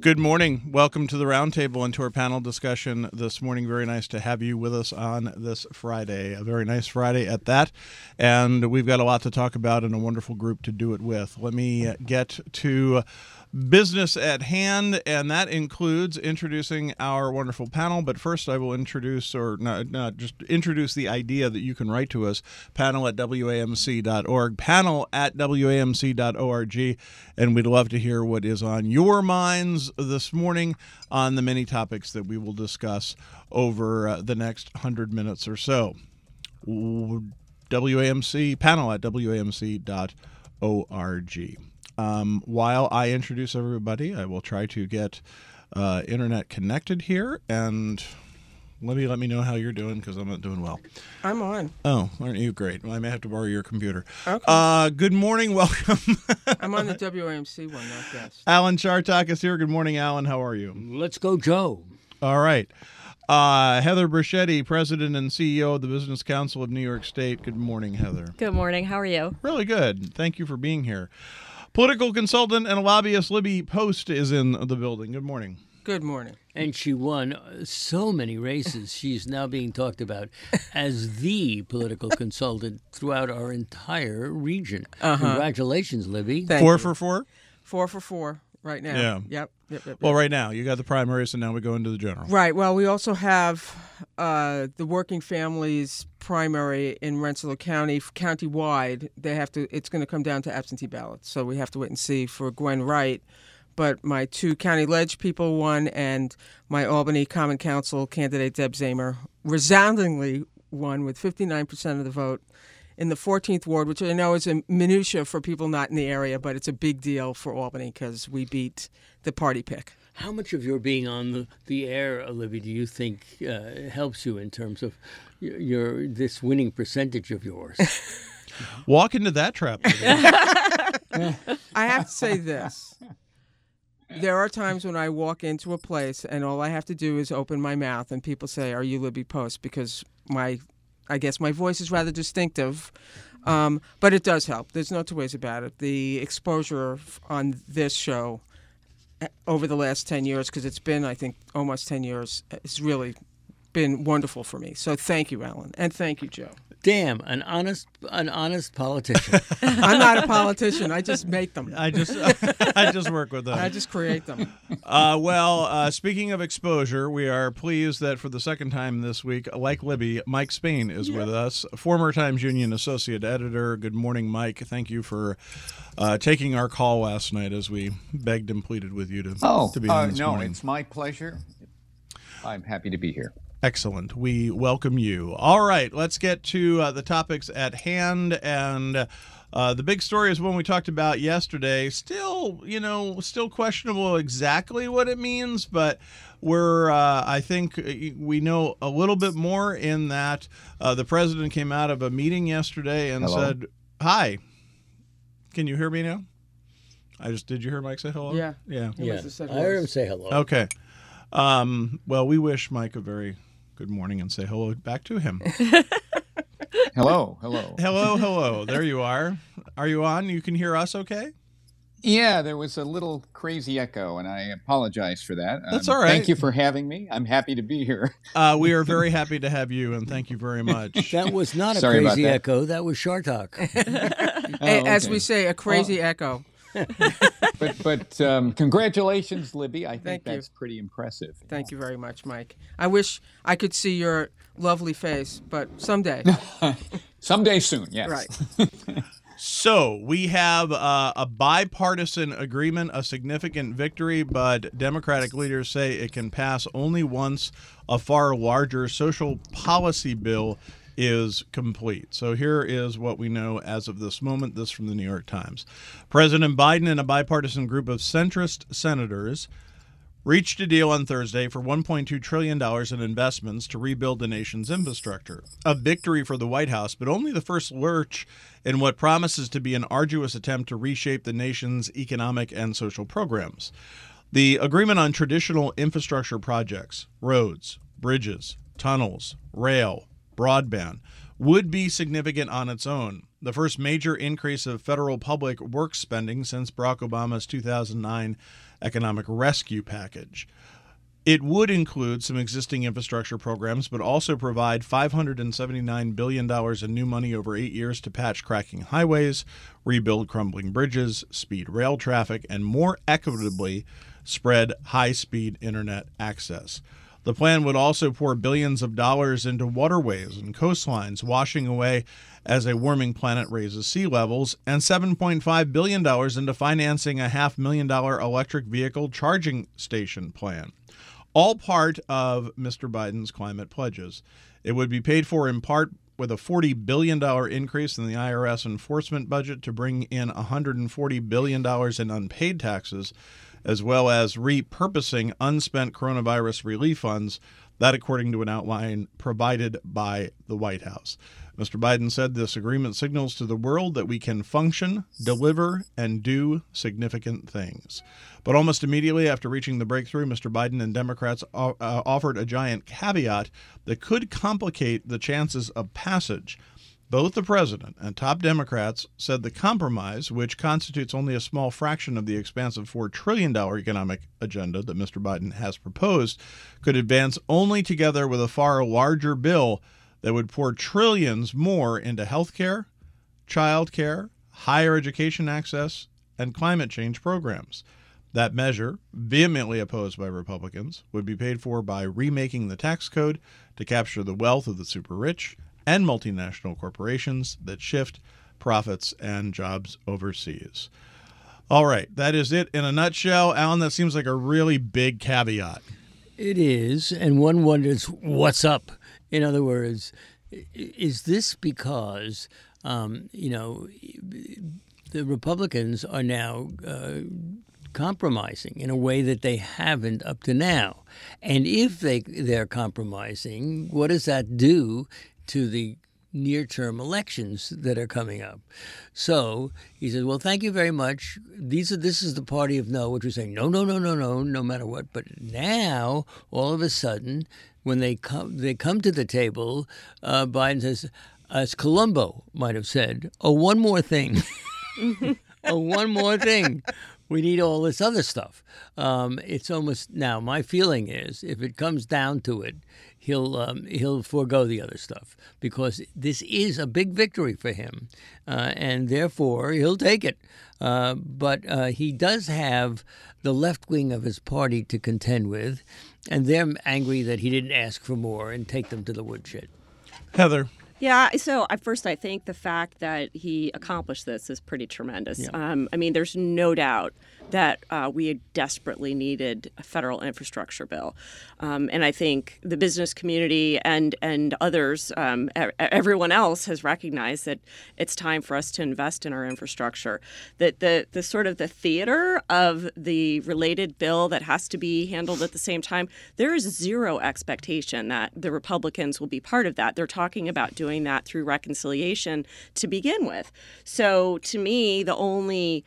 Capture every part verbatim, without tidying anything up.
Good morning. Welcome to the roundtable and to our panel discussion this morning. Very nice to have you with us on this Friday. A very nice Friday at that. And we've got a lot to talk about and a wonderful group to do it with. Let me get to business at hand, and that includes introducing our wonderful panel. But first, I will introduce, or not, not just introduce the idea that you can write to us, panel at W A M C dot org, panel at W A M C dot org, and we'd love to hear what is on your minds this morning on the many topics that we will discuss over uh, the next hundred minutes or so. W A M C, panel at W A M C dot org. Um, while I introduce everybody, I will try to get uh, internet connected here, and let me let me know how you're doing, because I'm not doing well. I'm on. Oh, aren't you great? Well, I may have to borrow your computer. Okay. Uh, good morning. Welcome. I'm on the W A M C one, not guest. Alan Chartok is here. Good morning, Alan. How are you? Let's go, Joe. All right. Uh, Heather Bruschetti, President and C E O of the Business Council of New York State. Good morning, Heather. Good morning. How are you? Really good. Thank you for being here. Political consultant and lobbyist Libby Post is in the building. Good morning. Good morning. And she won so many races. She's now being talked about as the political consultant throughout our entire region. Uh-huh. Congratulations, Libby. Thank four you. for four? Four for four right now. Yeah. Yep. Yep, yep, yep. Well, right now, you got the primaries, and now we go into the general. Right. Well, we also have uh, the working families primary in Rensselaer County, county-wide. They have to. It's going to come down to absentee ballots, so we have to wait and see for Gwen Wright. But my two county ledge people won, and my Albany Common Council candidate, Deb Zamer, resoundingly won with fifty-nine percent of the vote in the fourteenth ward, which I know is a minutia for people not in the area, but it's a big deal for Albany because we beat the party pick. How much of your being on the, the air, Libby, do you think uh, helps you in terms of your, your this winning percentage of yours? Walk into that trap. I have to say this. There are times when I walk into a place and all I have to do is open my mouth and people say, "Are you Libby Post?" Because my, I guess my voice is rather distinctive, um, but it does help. There's no two ways about it. The exposure on this show over the last ten years, because it's been, I think, almost ten years, it's really been wonderful for me. So thank you, Alan, and thank you, Joe. Damn, an honest, an honest politician. I'm not a politician. I just make them. I just, I just work with them. I just create them. Uh, well, uh, speaking of exposure, we are pleased that for the second time this week, like Libby, Mike Spain is yeah. with us, former Times Union associate editor. Good morning, Mike. Thank you for uh, taking our call last night as we begged and pleaded with you to, oh, to be uh, on this no, morning. It's my pleasure. I'm happy to be here. Excellent. We welcome you. All right, let's get to uh, the topics at hand. And uh, the big story is one we talked about yesterday. Still, you know, still questionable exactly what it means, but we're, uh, I think we know a little bit more in that uh, the president came out of a meeting yesterday and hello? said, hi. Can you hear me now? I just, did you hear Mike say hello? Yeah. Yeah. Yeah. I heard him say hello. Okay. Um, well, we wish Mike a very good morning and say hello back to him. Hello, hello. Hello, hello. There you are. Are you on? You can hear us okay? Yeah, there was a little crazy echo, and I apologize for that. That's um, all right. Thank you for having me. I'm happy to be here. Uh, we are very happy to have you, and thank you very much. That was not a Sorry about crazy that. echo. That was Shartok. Oh, As okay. we say, a crazy Oh. echo. But but um, congratulations, Libby. I think Thank you. that's pretty impressive. Thank you very much, Mike. I wish I could see your lovely face, but someday. Someday soon, yes. Right. So we have uh, a bipartisan agreement, a significant victory, but Democratic leaders say it can pass only once a far larger social policy bill is complete. So here is what we know as of this moment, this from the New York Times. President Biden and a bipartisan group of centrist senators reached a deal on Thursday for one point two trillion dollars in investments to rebuild the nation's infrastructure. A victory for the White House, but only the first lurch in what promises to be an arduous attempt to reshape the nation's economic and social programs. The agreement on traditional infrastructure projects, roads, bridges, tunnels, rail, broadband, would be significant on its own. the first major increase of federal public works spending since Barack Obama's two thousand nine economic rescue package. It would include some existing infrastructure programs, but also provide five hundred seventy-nine billion dollars in new money over eight years to patch cracking highways, rebuild crumbling bridges, speed rail traffic, and more equitably spread high-speed internet access. The plan would also pour billions of dollars into waterways and coastlines, washing away as a warming planet raises sea levels, and seven point five billion dollars into financing a half million dollar electric vehicle charging station plan. All part of Mister Biden's climate pledges. It would be paid for in part with a forty billion dollars increase in the I R S enforcement budget to bring in one hundred forty billion dollars in unpaid taxes, as well as repurposing unspent coronavirus relief funds, that according to an outline provided by the White House. Mister Biden said this agreement signals to the world that we can function, deliver, and do significant things. But almost immediately after reaching the breakthrough, Mister Biden and Democrats uh, offered a giant caveat that could complicate the chances of passage. Both the president and top Democrats said the compromise, which constitutes only a small fraction of the expansive four trillion dollars economic agenda that Mister Biden has proposed, could advance only together with a far larger bill that would pour trillions more into health care, child care, higher education access, and climate change programs. That measure, vehemently opposed by Republicans, would be paid for by remaking the tax code to capture the wealth of the super rich and multinational corporations that shift profits and jobs overseas. All right, that is it in a nutshell. Alan, that seems like a really big caveat. It is, and one wonders what's up. In other words, is this because, um, you know, the Republicans are now uh, compromising in a way that they haven't up to now? And if they, they're compromising, what does that do to the near-term elections that are coming up? So he says, well, thank you very much. These are this is the party of no, which was saying no, no, no, no, no, no matter what. But now, all of a sudden, when they come, they come to the table, uh, Biden says, as Columbo might have said, oh, one more thing. oh, one more thing. We need all this other stuff. Um, it's almost now. My feeling is, if it comes down to it, he'll um, he'll forego the other stuff because this is a big victory for him, uh, and therefore he'll take it. Uh, but uh, he does have the left wing of his party to contend with, and they're angry that he didn't ask for more and take them to the woodshed. Heather. Yeah, so at first I think the fact that he accomplished this is pretty tremendous. Yeah. Um, I mean, there's no doubt that uh, we desperately needed a federal infrastructure bill. Um, and I think the business community and, and others, um, everyone else has recognized that it's time for us to invest in our infrastructure. That the, the sort of the theater of the related bill that has to be handled at the same time, there is zero expectation that the Republicans will be part of that. They're talking about doing that through reconciliation to begin with. So to me, the only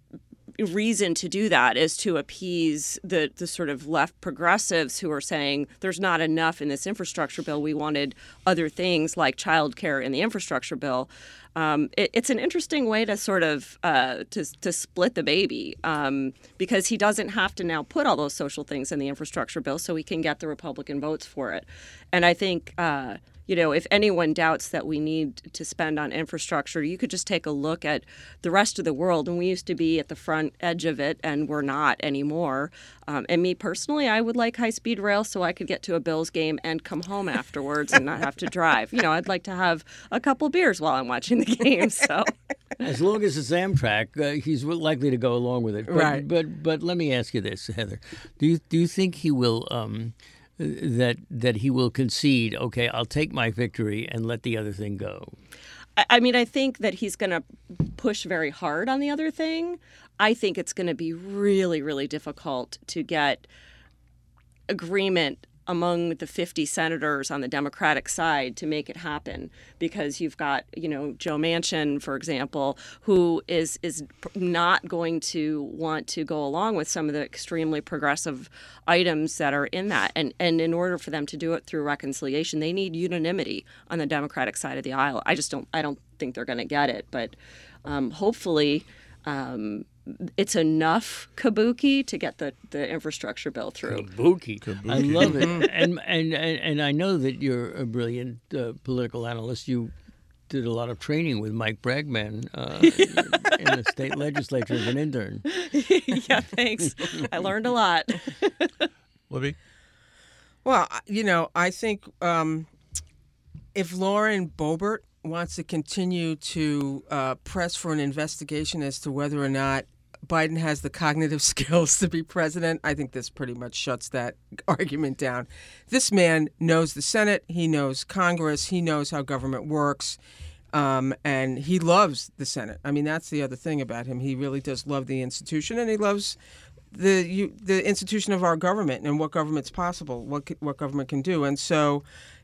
reason to do that is to appease the, the sort of left progressives who are saying there's not enough in this infrastructure bill. We wanted other things like childcare in the infrastructure bill. Um, it, it's an interesting way to sort of uh, to, to split the baby um, because he doesn't have to now put all those social things in the infrastructure bill so he can get the Republican votes for it. And I think uh, You know, if anyone doubts that we need to spend on infrastructure, you could just take a look at the rest of the world. And we used to be at the front edge of it, and we're not anymore. Um, and me personally, I would like high-speed rail so I could get to a Bills game and come home afterwards and not have to drive. You know, I'd like to have a couple beers while I'm watching the game. So, as long as it's Amtrak, uh, he's likely to go along with it. But, Right. But but let me ask you this, Heather: Do you do you think he will? Um, that that he will concede, okay, I'll take my victory and let the other thing go? I mean, I think that he's going to push very hard on the other thing. I think it's going to be really, really difficult to get agreement among the fifty senators on the Democratic side to make it happen, because you've got, you know, Joe Manchin, for example, who is is not going to want to go along with some of the extremely progressive items that are in that. And and in order for them to do it through reconciliation, they need unanimity on the Democratic side of the aisle. I just don't I don't think they're going to get it, but um, hopefully um, it's enough kabuki to get the, the infrastructure bill through. Kabuki. kabuki. I love it. and, and, and, and I know that you're a brilliant uh, political analyst. You did a lot of training with Mike Bragman uh, in the state legislature as an intern. Yeah, thanks. I learned a lot. Libby? Well, you know, I think um, if Lauren Boebert wants to continue to uh, press for an investigation as to whether or not Biden has the cognitive skills to be president, I think this pretty much shuts that argument down. This man knows the Senate, he knows Congress, he knows how government works, um, and he loves the Senate. I mean, that's the other thing about him. He really does love the institution, and he loves the you, the institution of our government and what government's possible, what what government can do. And so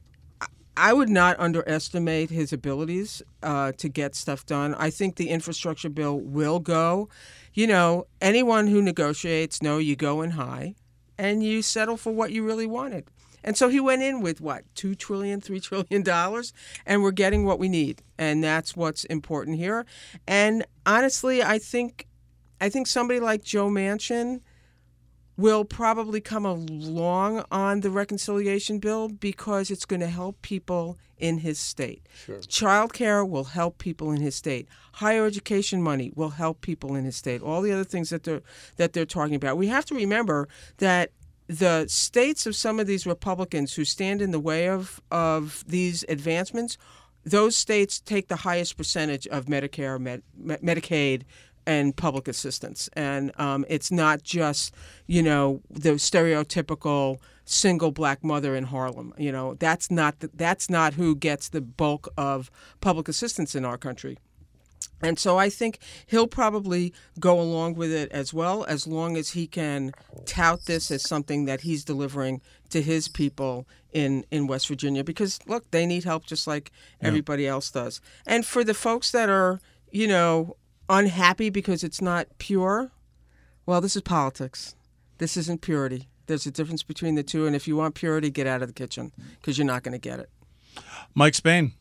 I would not underestimate his abilities uh, to get stuff done. I think the infrastructure bill will go. You know, anyone who negotiates, no, you go in high and you settle for what you really wanted. And so he went in with, what, two trillion dollars, three trillion dollars, and we're getting what we need. And that's what's important here. And honestly, I think I think somebody like Joe Manchin will probably come along on the reconciliation bill because it's going to help people in his state. Sure. Child care will help people in his state. Higher education money will help people in his state. All the other things that they're that they're talking about. We have to remember that the states of some of these Republicans who stand in the way of, of these advancements, those states take the highest percentage of Medicare, Med, Medicaid, and public assistance. And um, it's not just, you know, the stereotypical single black mother in Harlem. You know, that's not the, that's not who gets the bulk of public assistance in our country. And so I think he'll probably go along with it as well, as long as he can tout this as something that he's delivering to his people in, in West Virginia. Because, look, they need help just like yeah. everybody else does. And for the folks that are, you know, unhappy because it's not pure, well, this is politics. This isn't purity. There's a difference between the two, and if you want purity, get out of the kitchen because you're not going to get it. Mike Spain.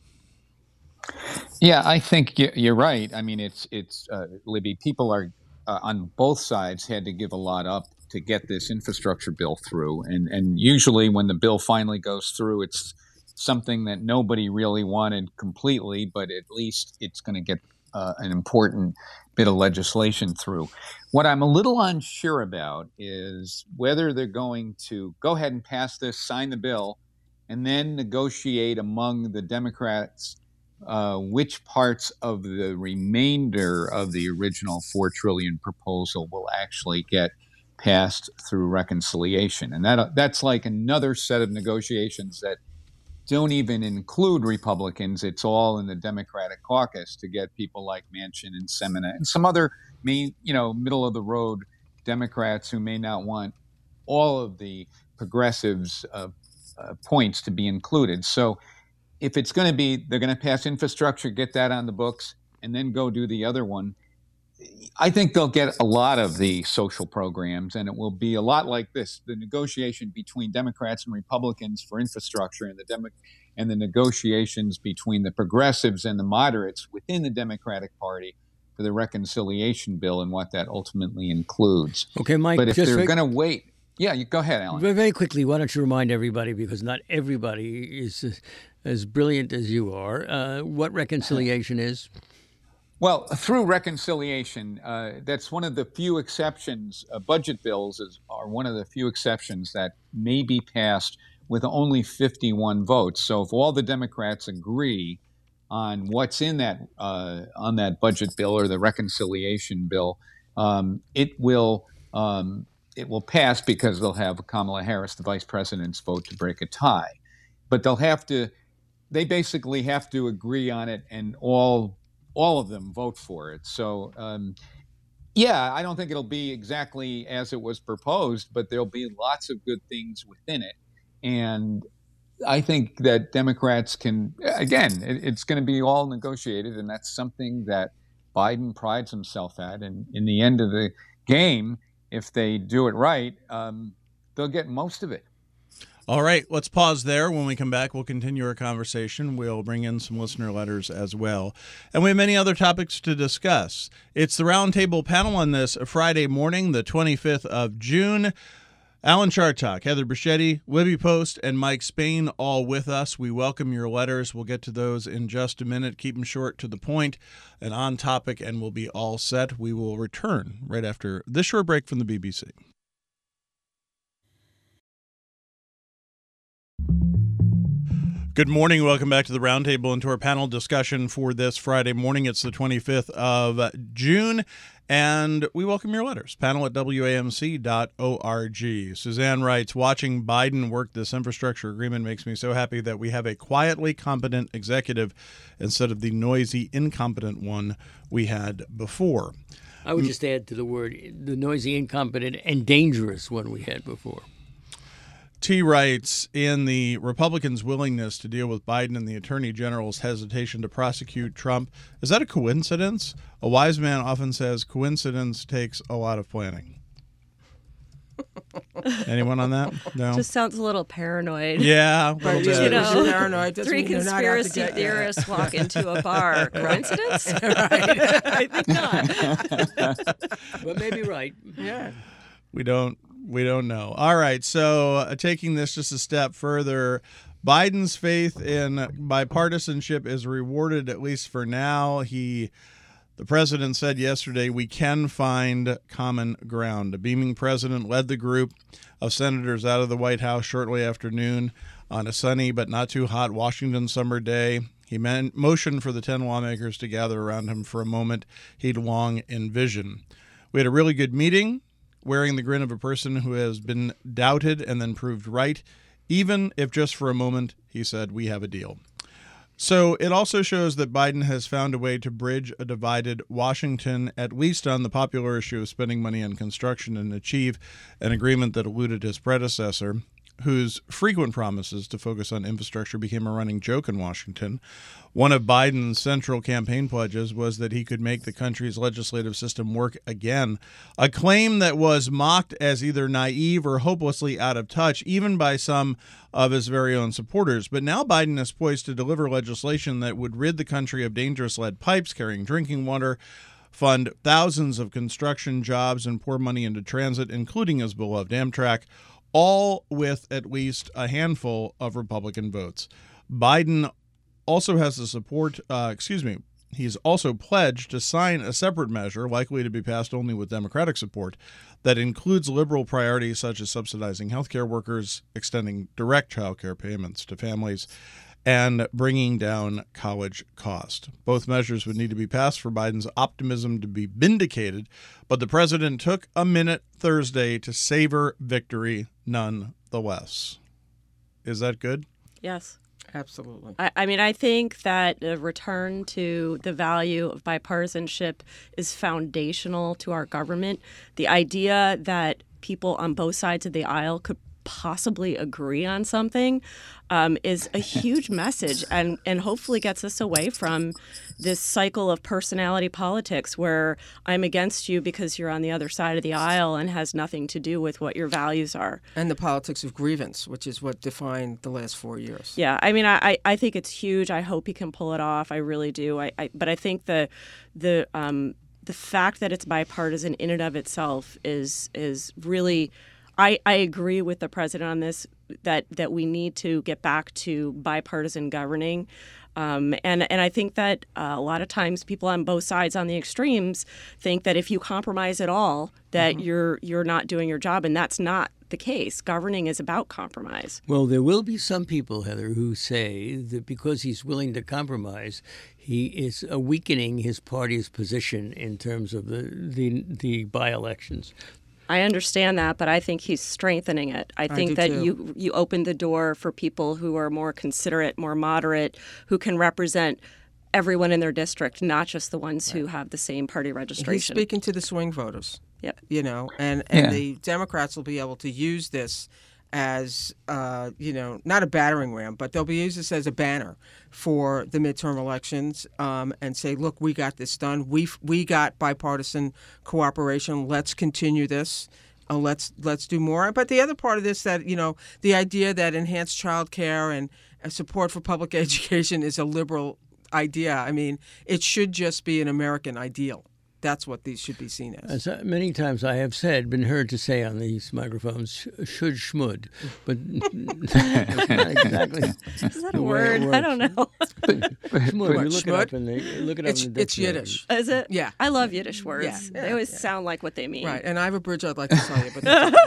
Yeah, I think you're right. I mean, it's it's uh, Libby. People are uh, on both sides had to give a lot up to get this infrastructure bill through, and and usually when the bill finally goes through, it's something that nobody really wanted completely, but at least it's going to get Uh, an important bit of legislation through. What I'm a little unsure about is whether they're going to go ahead and pass this, sign the bill, and then negotiate among the Democrats uh, which parts of the remainder of the original four trillion dollars proposal will actually get passed through reconciliation. And that that's like another set of negotiations that don't even include Republicans. It's all in the Democratic caucus to get people like Manchin and Semina and some other main, you know, middle of the road Democrats who may not want all of the progressives' uh, uh, points to be included. So if it's going to be, they're going to pass infrastructure, get that on the books, and then go do the other one, I think they'll get a lot of the social programs, and it will be a lot like this: the negotiation between Democrats and Republicans for infrastructure, and the Demo- and the negotiations between the progressives and the moderates within the Democratic Party for the reconciliation bill and what that ultimately includes. Okay, Mike. But if just they're very, going to wait, yeah, you go ahead, Alan. Very, very quickly, why don't you remind everybody, because not everybody is as, as brilliant as you are, uh, what reconciliation is? Well, through reconciliation, uh, that's one of the few exceptions. Uh, budget bills is, are one of the few exceptions that may be passed with only fifty-one votes. So if all the Democrats agree on what's in that uh, on that budget bill or the reconciliation bill, um, it will um, it will pass because they'll have Kamala Harris, the vice president's vote to break a tie. But they'll have to. They basically have to agree on it, and all. all of them vote for it. So, um, yeah, I don't think it'll be exactly as it was proposed, but there'll be lots of good things within it. and I think that Democrats can, again, it, it's going to be all negotiated, and that's something that Biden prides himself at. And in the end of the game, if they do it right, um, they'll get most of it. All right, let's pause there. When we come back, we'll continue our conversation. We'll bring in some listener letters as well. And we have many other topics to discuss. It's the Roundtable panel on this Friday morning, the twenty-fifth of June. Alan Chartock, Heather Bichetti, Libby Post, and Mike Spain all with us. We welcome your letters. We'll get to those in just a minute. Keep them short, to the point, and on topic, and we'll be all set. We will return right after this short break from the B B C. Good morning. Welcome back to the Roundtable and to our panel discussion for this Friday morning. It's the twenty-fifth of June, and we welcome your letters. Panel at W A M C dot org. Suzanne writes, watching Biden work this infrastructure agreement makes me so happy that we have a quietly competent executive instead of the noisy, incompetent one we had before. I would just add to the word, the noisy, incompetent, and dangerous one we had before. T writes, in the Republicans' willingness to deal with Biden and the Attorney General's hesitation to prosecute Trump, is that a coincidence? A wise man often says coincidence takes a lot of planning. Anyone on that? No. Just sounds a little paranoid. Yeah, a But little you bit. know, paranoid doesn't Three mean you're not out to conspiracy get you. theorists walk into a bar. Coincidence? I think not. But maybe right. Yeah. We don't we don't know. All right, so uh, taking this just a step further, Biden's faith in bipartisanship is rewarded, at least for now. He, the president said yesterday, we can find common ground. A beaming president led the group of senators out of the White House shortly after noon on a sunny but not too hot Washington summer day. He man- motioned for the ten lawmakers to gather around him for a moment he'd long envisioned. We had a really good meeting, wearing the grin of a person who has been doubted and then proved right, even if just for a moment, he said, we have a deal. So it also shows that Biden has found a way to bridge a divided Washington, at least on the popular issue of spending money on construction, and achieve an agreement that eluded his predecessor, whose frequent promises to focus on infrastructure became a running joke in Washington. One of Biden's central campaign pledges was that he could make the country's legislative system work again, a claim that was mocked as either naive or hopelessly out of touch, even by some of his very own supporters. But now Biden is poised to deliver legislation that would rid the country of dangerous lead pipes carrying drinking water, fund thousands of construction jobs, and pour money into transit, including his beloved Amtrak, all with at least a handful of Republican votes. Biden also has the support, uh, excuse me, he's also pledged to sign a separate measure, likely to be passed only with Democratic support, that includes liberal priorities such as subsidizing healthcare workers, extending direct child care payments to families, and bringing down college cost. Both measures would need to be passed for Biden's optimism to be vindicated, but the president took a minute Thursday to savor victory nonetheless. Is that good? Yes. Absolutely. I, I mean, I think that a return to the value of bipartisanship is foundational to our government. The idea that people on both sides of the aisle could possibly agree on something um, is a huge message, and, and hopefully gets us away from this cycle of personality politics where I'm against you because you're on the other side of the aisle and has nothing to do with what your values are. And the politics of grievance, which is what defined the last four years. Yeah, I mean, I, I think it's huge. I hope he can pull it off. I really do. I, I but I think the the um, the fact that it's bipartisan in and of itself is is really. I, I agree with the president on this, that, that we need to get back to bipartisan governing. Um, and, and I think that uh, a lot of times people on both sides on the extremes think that if you compromise at all, that mm-hmm. you're you're not doing your job. And that's not the case. Governing is about compromise. Well, there will be some people, Heather, who say that because he's willing to compromise, he is uh, weakening his party's position in terms of the, the, the by-elections. I understand that, but I think he's strengthening it. I think I that too. you you opened the door for people who are more considerate, more moderate, who can represent everyone in their district, not just the ones right. who have the same party registration. He's speaking to the swing voters. Yep. You know, and, and yeah. the Democrats will be able to use this as, uh, you know, not a battering ram, but they'll be use this as a banner for the midterm elections, um, and say, look, we got this done. We we got bipartisan cooperation. Let's continue this. Uh, let's let's do more. But the other part of this, that, you know, the idea that enhanced child care and uh, support for public education is a liberal idea. I mean, it should just be an American ideal. That's what these should be seen as. As many times I have said, been heard to say on these microphones, should schmud, but that's not exactly. Is that a word? I don't know. Schmud, you look it up in the look it up It's, in the it's dictionary. Yiddish. Is it? Yeah. I love Yiddish words. Yeah, yeah, they always yeah. sound like what they mean. Right, and I have a bridge I'd like to tell you. But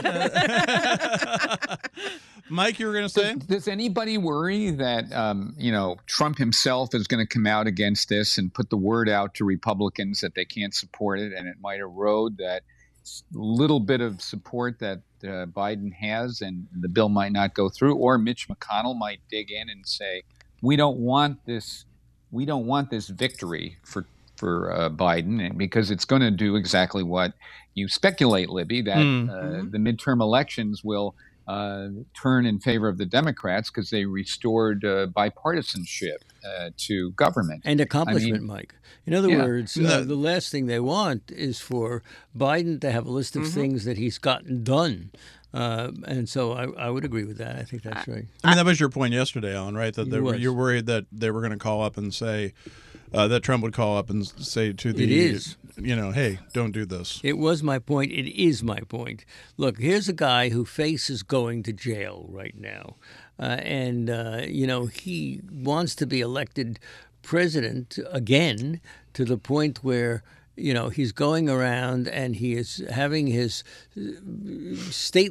Mike, you were going to say? Does, does anybody worry that um, you know Trump himself is going to come out against this and put the word out to Republicans that they can't support it, and it might erode that little bit of support that uh, Biden has, and the bill might not go through? Or Mitch McConnell might dig in and say, "We don't want this. We don't want this victory for for uh, Biden, and because it's going to do exactly what you speculate, Libby, that Mm. uh, Mhm. the midterm elections will." Uh, turn in favor of the Democrats because they restored uh, bipartisanship uh, to government. And accomplishment, I mean, Mike. In other yeah. words, uh, No. the last thing they want is for Biden to have a list of Mhm. things that he's gotten done. Uh, and so I, I would agree with that. I think that's right. I mean, that was your point yesterday, Alan, right? That It they, were- was. you're worried that they were going to call up and say, uh, that Trump would call up and say to the, It is. you know, hey, don't do this. It was my point. It is my point. Look, here's a guy who faces going to jail right now. Uh, and, uh, you know, he wants to be elected president again to the point where, you know, he's going around and he is having his state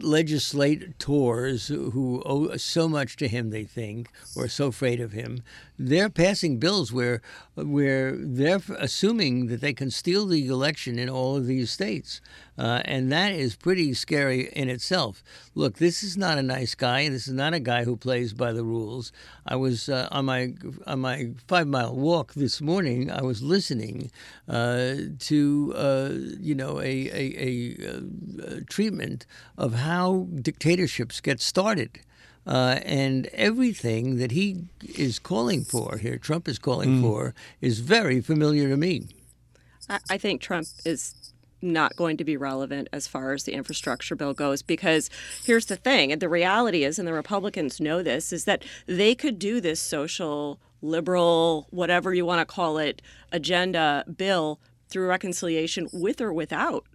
legislators who owe so much to him, they think, or are so afraid of him. They're passing bills where where they're assuming that they can steal the election in all of these states. Uh, and that is pretty scary in itself. Look, this is not a nice guy. This is not a guy who plays by the rules. I was uh, on my on my five mile walk this morning. I was listening uh, to uh, you know a a, a, a treatment of how dictatorships get started. Uh, and everything that he is calling for here, Trump is calling for, is very familiar to me. I, I think Trump is not going to be relevant as far as the infrastructure bill goes, because here's the thing, and the reality is, and the Republicans know this, is that they could do this social, liberal, whatever you want to call it, agenda bill through reconciliation with or without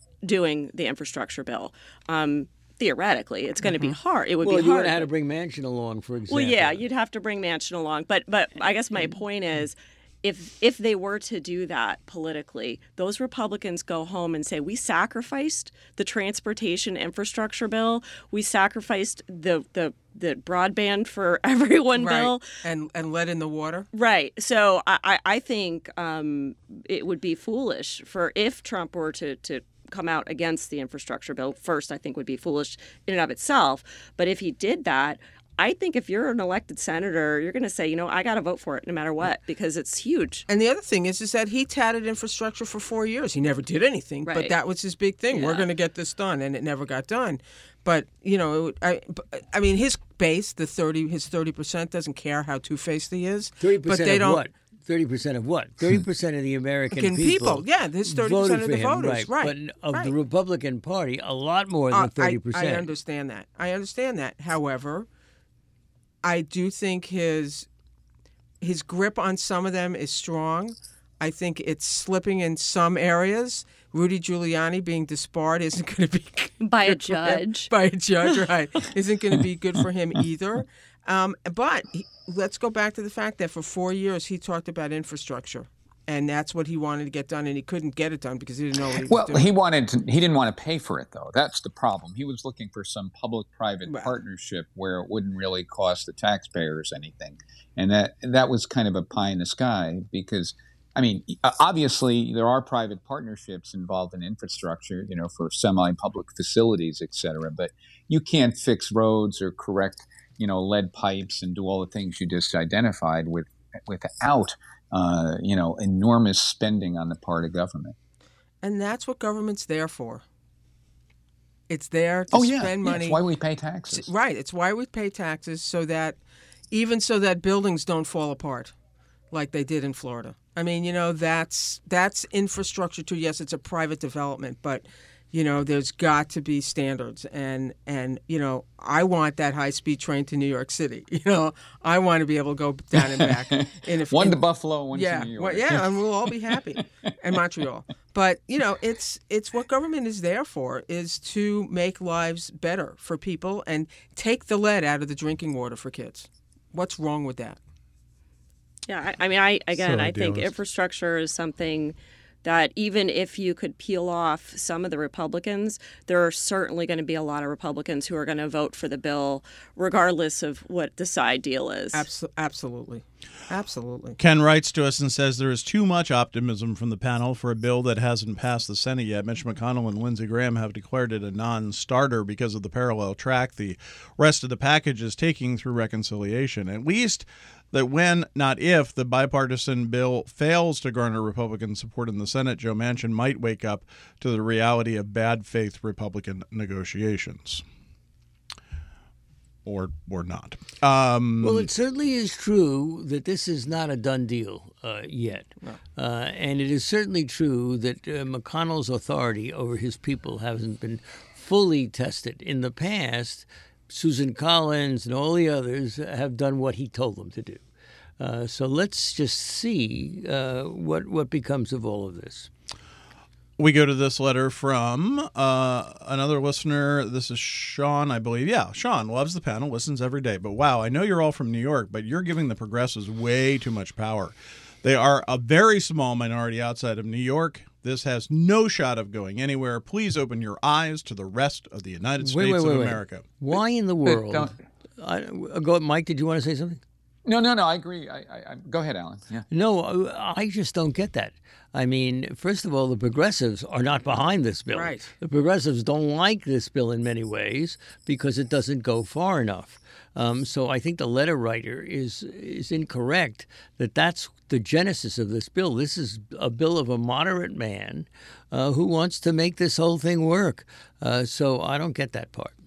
doing the infrastructure bill. Um, theoretically, it's going to be hard. It would Well, be you hard. would have had to bring Manchin along, for example. Well, yeah, you'd have to bring Manchin along, but but I guess my point is, if if they were to do that politically, those Republicans go home and say, we sacrificed the transportation infrastructure bill, we sacrificed the the the broadband for everyone right. bill, and and lead in the water. right? So I I I think um, it would be foolish for if Trump were to to. come out against the infrastructure bill first, I think would be foolish in and of itself. But if he did that, I think if you're an elected senator, you're going to say, you know, I got to vote for it no matter what, because it's huge. And the other thing is, is that he touted infrastructure for four years. He never did anything, but Right. that was his big thing. We're Yeah. going to get this done, and it never got done. But you know, it would, I, but- I mean, his base, the thirty, his thirty percent, doesn't care how two-faced he is. Thirty but percent they of don't. what? Thirty percent of what? Thirty percent of the American American people, yeah, his thirty voted percent of for the him, voters, right? right? But of right. the Republican Party, a lot more Uh, than thirty I, percent. I understand that. I understand that. However, I do think his his grip on some of them is strong. I think it's slipping in some areas. Rudy Giuliani being disbarred isn't going to be By a good for him. judge. By a judge, right? Isn't going to be good for him either. Um, but he, let's go back to the fact that for four years he talked about infrastructure, and that's what he wanted to get done, and he couldn't get it done because he didn't know what he was Well, doing. he wanted to, he didn't want to pay for it, though. That's the problem. He was looking for some public-private Right. partnership where it wouldn't really cost the taxpayers anything, and that that was kind of a pie in the sky because, I mean, obviously there are private partnerships involved in infrastructure, you know, for semi-public facilities, et cetera. But you can't fix roads or correct, you know, lead pipes and do all the things you just identified with without, uh, you know, enormous spending on the part of government. And that's what government's there for. It's there to Oh yeah, spend yeah, money. it's why we pay taxes. Right. It's why we pay taxes, so that even so that buildings don't fall apart like they did in Florida. I mean, you know, that's that's infrastructure too. Yes, it's a private development, but you know, there's got to be standards, and and you know, I want that high speed train to New York City. You know, I want to be able to go down and back. In a, one in, to Buffalo, one yeah, to New York. Well, yeah, and we'll all be happy. And Montreal. But you know, it's it's what government is there for, is to make lives better for people and take the lead out of the drinking water for kids. What's wrong with that? Yeah, I, I mean, I again, So I think idealist. infrastructure is something that even if you could peel off some of the Republicans, there are certainly going to be a lot of Republicans who are going to vote for the bill, regardless of what the side deal is. Abso- absolutely. Absolutely. Ken writes to us and says there is too much optimism from the panel for a bill that hasn't passed the Senate yet. Mitch McConnell and Lindsey Graham have declared it a non-starter because of the parallel track the rest of the package is taking through reconciliation. At least that when, not if, the bipartisan bill fails to garner Republican support in the Senate, Joe Manchin might wake up to the reality of bad faith Republican negotiations. Or or not. Um, Well, it certainly is true that this is not a done deal uh, yet. No. Uh, and it is certainly true that uh, McConnell's authority over his people hasn't been fully tested. In the past, Susan Collins and all the others have done what he told them to do. Uh, so let's just see uh, what, what becomes of all of this. We go to this letter from uh, another listener. This is Sean, I believe. Yeah, Sean loves the panel, listens every day. But wow, I know you're all from New York, but you're giving the progressives way too much power. They are a very small minority outside of New York. This has no shot of going anywhere. Please open your eyes to the rest of the United States Wait, wait, wait, of wait. America. Why in the world? don't- I, go, Mike, did you want to say something? No, no, no. I agree. I, I, I, go ahead, Alan. Yeah. No, I just don't get that. I mean, first of all, the progressives are not behind this bill. Right. The progressives don't like this bill in many ways because it doesn't go far enough. Um, so I think the letter writer is is incorrect that that's the genesis of this bill. This is a bill of a moderate man uh, who wants to make this whole thing work. Uh, so I don't get that part.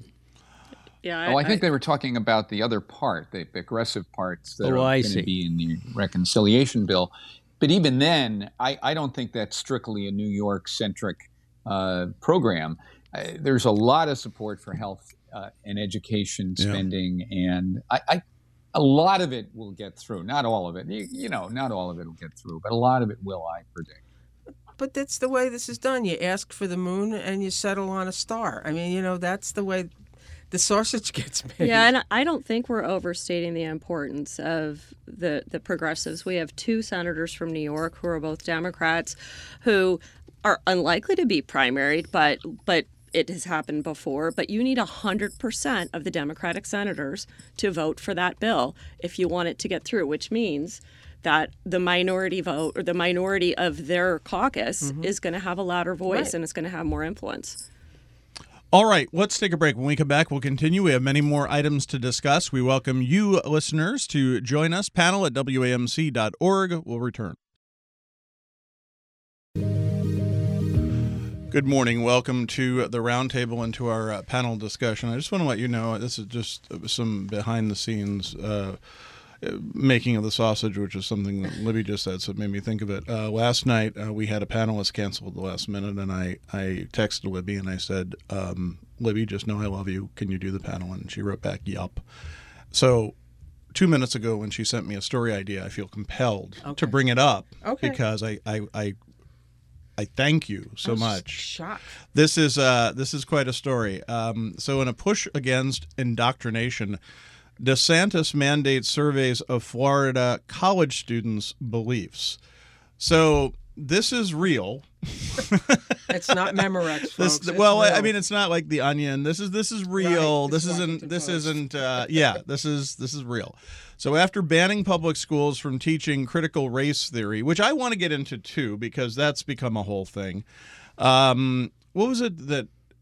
Yeah, Oh, I think they were talking about the other part, the progressive parts that Oh, are I going see. to be in the reconciliation bill. But even then, I, I don't think that's strictly a New York-centric uh, program. Uh, there's a lot of support for health uh, and education Yeah. spending, and I, I, a lot of it will get through. Not all of it. You, you know, not all of it will get through, but a lot of it will, I predict. But that's the way this is done. You ask for the moon and you settle on a star. I mean, you know, that's the way the sausage gets made. Yeah, and I don't think we're overstating the importance of the, the progressives. We have two senators from New York who are both Democrats who are unlikely to be primaried, but but it has happened before. But you need one hundred percent of the Democratic senators to vote for that bill if you want it to get through, which means that the minority vote or the minority of their caucus mm-hmm. is going to have a louder voice Right. and it's going to have more influence. All right, let's take a break. When we come back, we'll continue. We have many more items to discuss. We welcome you, listeners, to join us. Panel at W A M C dot org. We'll return. Good morning. Welcome to the roundtable and to our uh, panel discussion. I just want to let you know this is just some behind-the-scenes uh, making of the sausage, which is something that Libby just said, so it made me think of it. Uh, last night, uh, we had a panelist cancel at the last minute, and I, I texted Libby and I said, um, Libby, just know I love you. Can you do the panel? And she wrote back, yup. So two minutes ago when she sent me a story idea, I feel compelled Okay. to bring it up Okay. because I, I, I I thank you so I'm much. shocked. This is uh, this is quite a story. Um, so, in a push against indoctrination, DeSantis mandates surveys of Florida college students' beliefs. So, this is real. It's not Memorex, folks. This, It's well, I- I real. mean, it's not like The Onion. This is this is real. Right, This it's isn't. Washington This Post. isn't. Uh, yeah, this is this is real. So after banning public schools from teaching critical race theory, which I want to get into too, because that's become a whole thing. Um, what was it that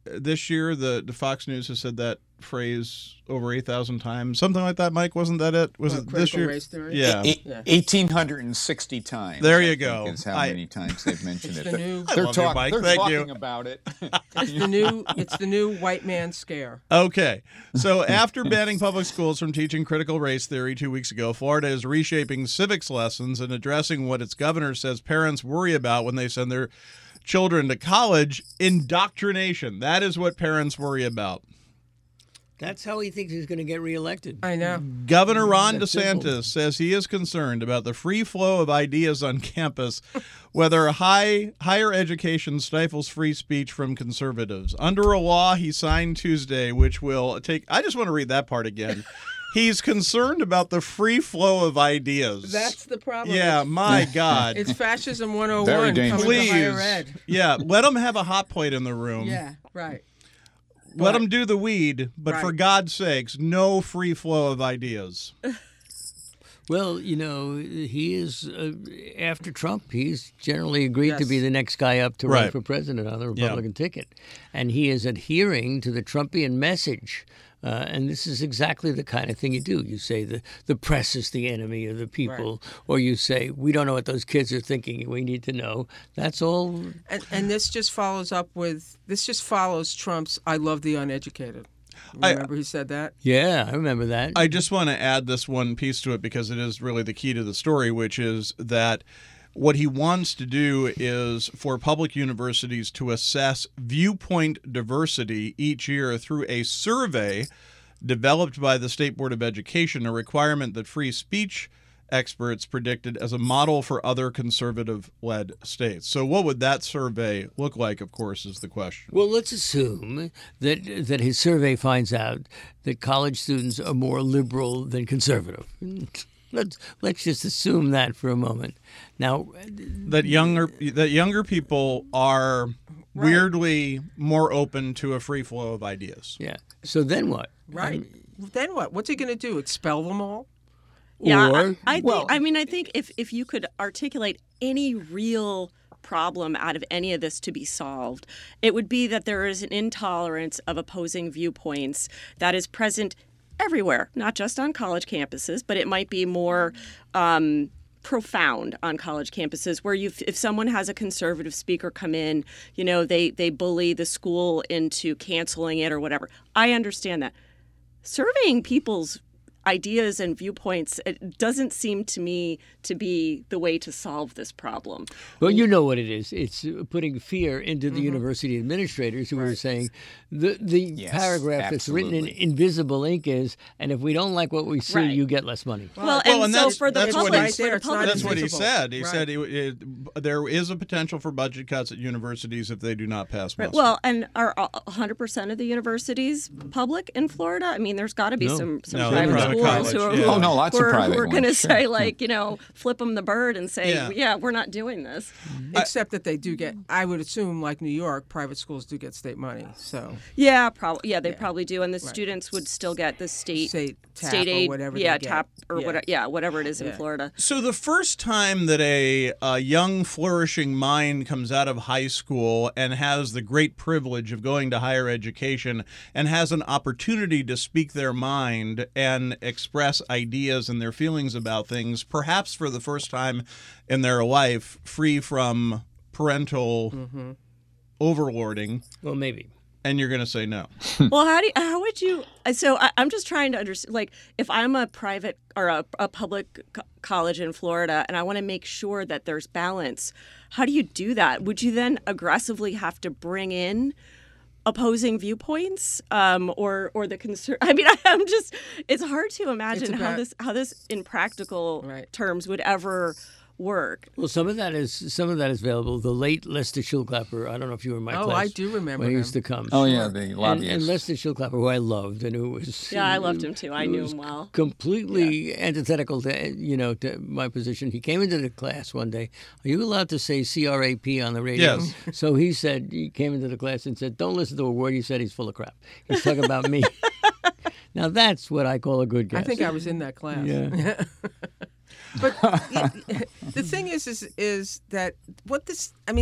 this year, the, the Fox News has said that phrase over eight thousand times, something like that. Mike, wasn't that it? Was Well, it this critical year? race theory? Yeah. Eight- Yeah. eighteen sixty times. There you I go. think is how I- many times they've mentioned It's it. the new- I they're love you, talk- Mike. they're Thank talking you. about it. It's the new. It's the new white man scare. Okay. So after banning public schools from teaching critical race theory two weeks ago, Florida is reshaping civics lessons and addressing what its governor says parents worry about when they send their children to college: indoctrination. That is what parents worry about. That's how he thinks he's going to get reelected. I know. Governor Ron That's DeSantis simple. says he is concerned about the free flow of ideas on campus, whether high higher education stifles free speech from conservatives. Under a law he signed Tuesday, which will take, I just want to read that part again. He's concerned about the free flow of ideas. That's the problem. yeah, It's, my God. it's fascism one oh one Very coming dangerous. to Please. higher ed. Yeah, let them have a hot plate in the room. Yeah. Right. Let them do the weed, but for Right. God's sakes, no free flow of ideas. Well, you know, he is, uh, after Trump, he's generally agreed to Yes. be the next guy up to run Right. for president on the Republican ticket. And he is adhering to the Trumpian message. Uh, and this is exactly the kind of thing you do. You say the, the press is the enemy of the people, or you say, we don't know what those kids are thinking, we need to know. That's all. And and this just follows up with this just follows Trump's "I love the uneducated." I- Remember he said that? Yeah, I remember that. I just want to add this one piece to it because it is really the key to the story, which is that what he wants to do is for public universities to assess viewpoint diversity each year through a survey developed by the State Board of Education, a requirement that free speech experts predicted as a model for other conservative-led states. So what would that survey look like, of course, is the question. Well, let's assume that that his survey finds out that college students are more liberal than conservative. Let's let's just assume that for a moment. Now, That younger that younger people are weirdly more open to a free flow of ideas. yeah. So then what? Right. Then what? What's he going to do? Expel them all? Yeah, Or- I, I think. well- I mean, I think if if you could articulate any real problem out of any of this to be solved, it would be that there is an intolerance of opposing viewpoints that is present everywhere, not just on college campuses, but it might be more um, profound on college campuses where you if someone has a conservative speaker come in, you know, they they bully the school into canceling it or whatever. I understand that. Surveying people's ideas and viewpoints, it doesn't seem to me to be the way to solve this problem. Well, you know what it is. It's putting fear into the university administrators who are saying the the Yes, paragraph that's written in absolutely. invisible ink is, and if we don't like what we see, Right. you get less money. Well, Well, and, and so that's- for the that's what public, he's- for the That's not public, That's what he invisible. said. He Right. said it, it, there is a potential for budget cuts at universities if they do not pass Right. muster. Well, and are one hundred percent of the universities public in Florida? I mean, there's got to be No. some, some No, they're private private schools college, who are, yeah. who, Oh, no, lots who of are, private who are going to ones, sure. say, like, you know, flip them the bird and say, Yeah. yeah. we're not doing this. Except that they do get, I would assume, like New York, private schools do get state money. So Yeah, probably. Yeah, they probably do, and the students would still get the state State TAP state or aid, whatever they yeah, get. TAP or Yeah. whatever, yeah, whatever it is Yeah. in Florida. So the first time that a, a young, flourishing mind comes out of high school and has the great privilege of going to higher education and has an opportunity to speak their mind and express ideas and their feelings about things, perhaps for the first time in their life, free from parental overlording, Well, maybe. and you're going to say no. Well, how do you, how would you? So I, I'm just trying to understand. Like, if I'm a private or a, a public co- college in Florida, and I want to make sure that there's balance, how do you do that? Would you then aggressively have to bring in opposing viewpoints, um, or or the concern? I mean, I, I'm just. It's hard to imagine how about- this how this in practical Right. terms would ever work. Well, some of that is some of that is available. The late Lester Schildklapper. I don't know if you were in my Oh, class. I do remember when he him. used to come. Oh, yeah, the And, lobbyist. and Lester Schildklapper, who I loved, and who was Yeah, I loved him too. I who knew was him well. Completely antithetical to you know to my position. He came into the class one day. Are you allowed to say C R A P on the radio? Yes. So he said he came into the class and said, "Don't listen to a word he said. He's full of crap. He's talking about me." Now that's what I call a good guess. I think I was in that class. Yeah. But y- the thing is, is, is that what this? I mean,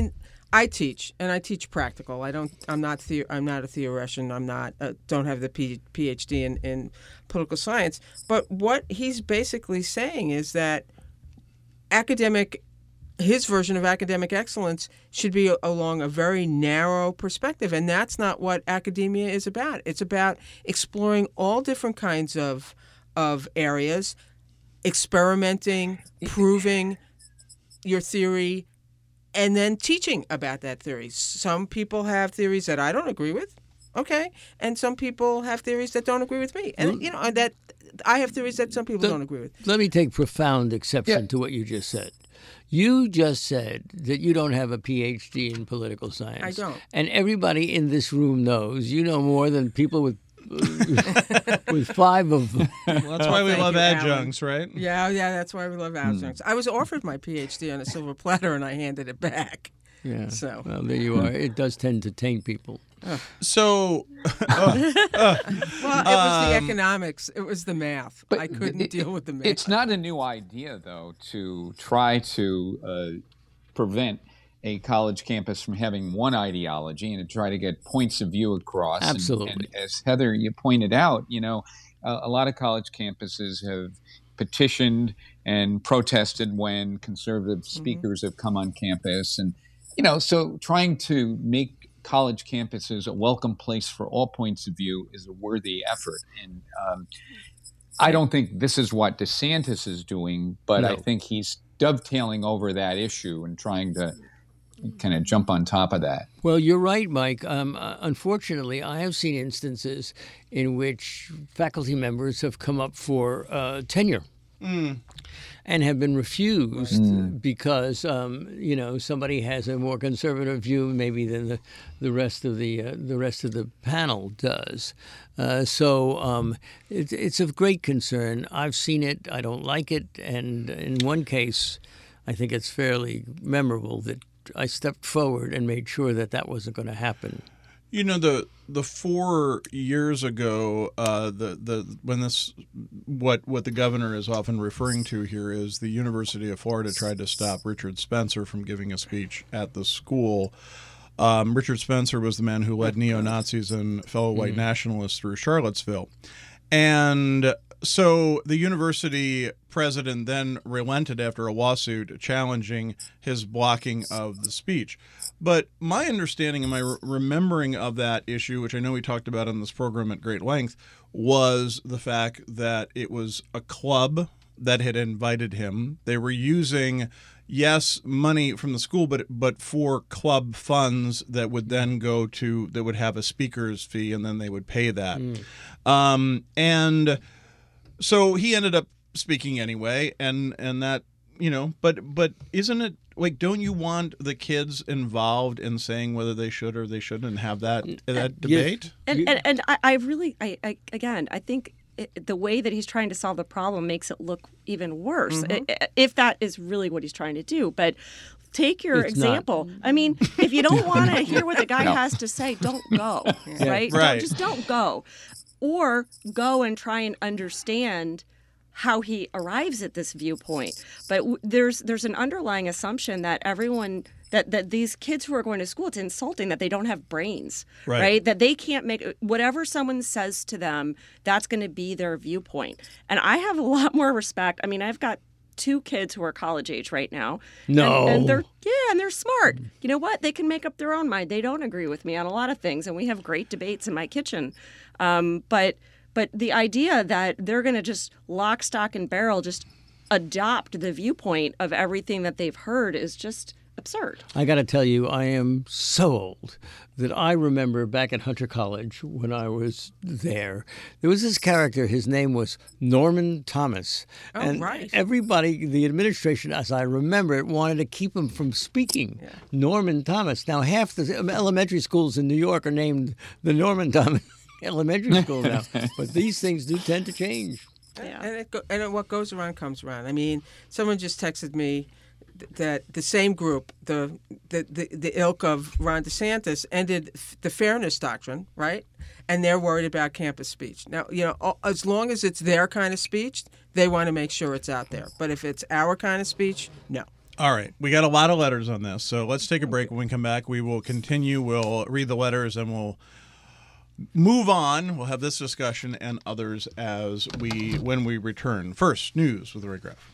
I teach, and I teach practical. I don't. I'm not. The, I'm not a theoretician. I'm not. Uh, don't have the P, PhD in, in political science. But what he's basically saying is that academic, his version of academic excellence should be along a very narrow perspective, and that's not what academia is about. It's about exploring all different kinds of of areas, experimenting, proving your theory, and then teaching about that theory. Some people have theories that I don't agree with, okay, and some people have theories that don't agree with me, and you know that I have theories that some people Let- don't agree with. Let me take profound exception Yeah. to what you just said. You just said that you don't have a P H D in political science. I don't. And everybody in this room knows you know more than people with with five of them. Well, that's why we Thank love you, Alan. adjuncts, right? Yeah, yeah, that's why we love adjuncts. I was offered my PhD on a silver platter, and I handed it back. Yeah. So. Well, there you are. It does tend to taint people. So, Well, it was the Um, economics. It was the math. But I couldn't it- deal with the math. It's not a new idea, though, to try to uh, prevent a college campus from having one ideology and to try to get points of view across. And- Absolutely. And, as Heather, you pointed out, you know, uh, a lot of college campuses have petitioned and protested when conservative speakers have come on campus. And, you know, so trying to make college campuses a welcome place for all points of view is a worthy effort. And um, I don't think this is what DeSantis is doing, but I No. think he's dovetailing over that issue and trying to kind of jump on top of that. Well, you're right, Mike. Um, uh, unfortunately, I have seen instances in which faculty members have come up for uh, tenure and have been refused because, um, you know, somebody has a more conservative view maybe than the, the rest of the uh, the rest of the panel does. Uh, so um, it, it's of great concern. I've seen it. I don't like it. And in one case, I think it's fairly memorable that I stepped forward and made sure that that wasn't going to happen. you know, the the four years ago, uh, the the when this what what the governor is often referring to here is the University of Florida tried to stop Richard Spencer from giving a speech at the school. Um, Richard Spencer was the man who led neo-Nazis and fellow white nationalists through Charlottesville. And so the university president then relented after a lawsuit challenging his blocking of the speech. But my understanding and my re- remembering of that issue, which I know we talked about on this program at great length, was the fact that it was a club that had invited him. They were using, yes, money from the school, but but for club funds that would then go to, that would have a speaker's fee, and then they would pay that. Um, and so he ended up speaking anyway, and and that, you know, but but isn't it like, don't you want the kids involved in saying whether they should or they shouldn't, and have that that debate? And and, and I, I really, I, I again, I think it, the way that he's trying to solve the problem makes it look even worse, I- if that is really what he's trying to do. But take your It's not. example. I mean, if you don't want to hear what the guy No. has to say, don't go, right? Right. Don't, just don't go. Or go and try and understand how he arrives at this viewpoint. But w- there's there's an underlying assumption that everyone that, that these kids who are going to school, it's insulting that they don't have brains, Right. right? That they can't make whatever someone says to them, that's going to be their viewpoint. And I have a lot more respect. I mean, I've got two kids who are college age right now. No. And, and they're yeah, and they're smart. You know what? They can make up their own mind. They don't agree with me on a lot of things, and we have great debates in my kitchen. Um, but but the idea that they're going to just lock, stock, and barrel just adopt the viewpoint of everything that they've heard is just absurd. I got to tell you, I am so old that I remember back at Hunter College when I was there, there was this character, his name was Norman Thomas. Oh, and right. everybody, the administration, as I remember it, wanted to keep him from speaking. Norman Thomas. Now, half the elementary schools in New York are named the Norman Thomas Elementary School now. But these things do tend to change. Yeah. And, it go, and it, what goes around comes around. I mean, someone just texted me th- that the same group, the, the, the, the ilk of Ron DeSantis, ended f- the fairness doctrine, right? And they're worried about campus speech. Now, you know, a- as long as it's their kind of speech, they want to make sure it's out there. But if it's our kind of speech, no. All right. We got a lot of letters on this, so let's take a break. When we come back, we will continue. We'll read the letters and we'll move on. We'll have this discussion and others as we when we return. First, news with Ray Graff.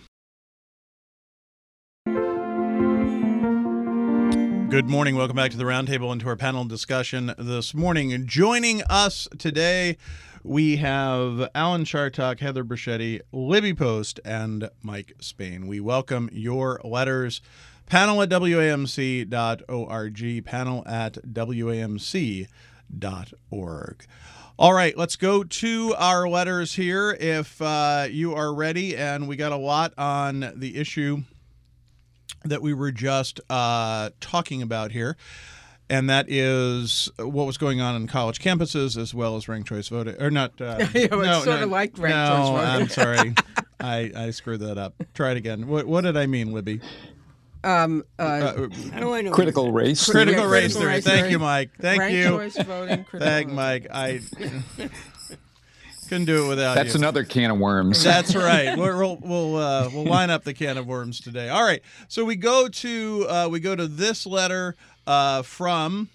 Good morning. Welcome back to the Roundtable and to our panel discussion this morning. Joining us today, we have Alan Chartock, Heather Bruschetti, Libby Post, and Mike Spain. We welcome your letters. Panel at W A M C dot org, panel at W A M C dot org. All right, let's go to our letters here if uh, you are ready. And we got a lot on the issue that we were just uh, talking about here, and that is what was going on in college campuses as well as ranked choice voting. Or not. Uh, yeah, it's no, sort no, of like ranked no, choice voting. I'm sorry. I, I screwed that up. Try it again. What, what did I mean, Libby? Um, uh, Uh, How do I know? Critical race. critical yeah, race critical theory. race Thank theory. you, Mike. Thank ranked you. choice voting. critical Thank voting. Mike. I couldn't do it without That's you. another can of worms. That's right. We're, we'll we'll uh, we'll line up the can of worms today. All right. So we go to uh, we go to this letter uh, from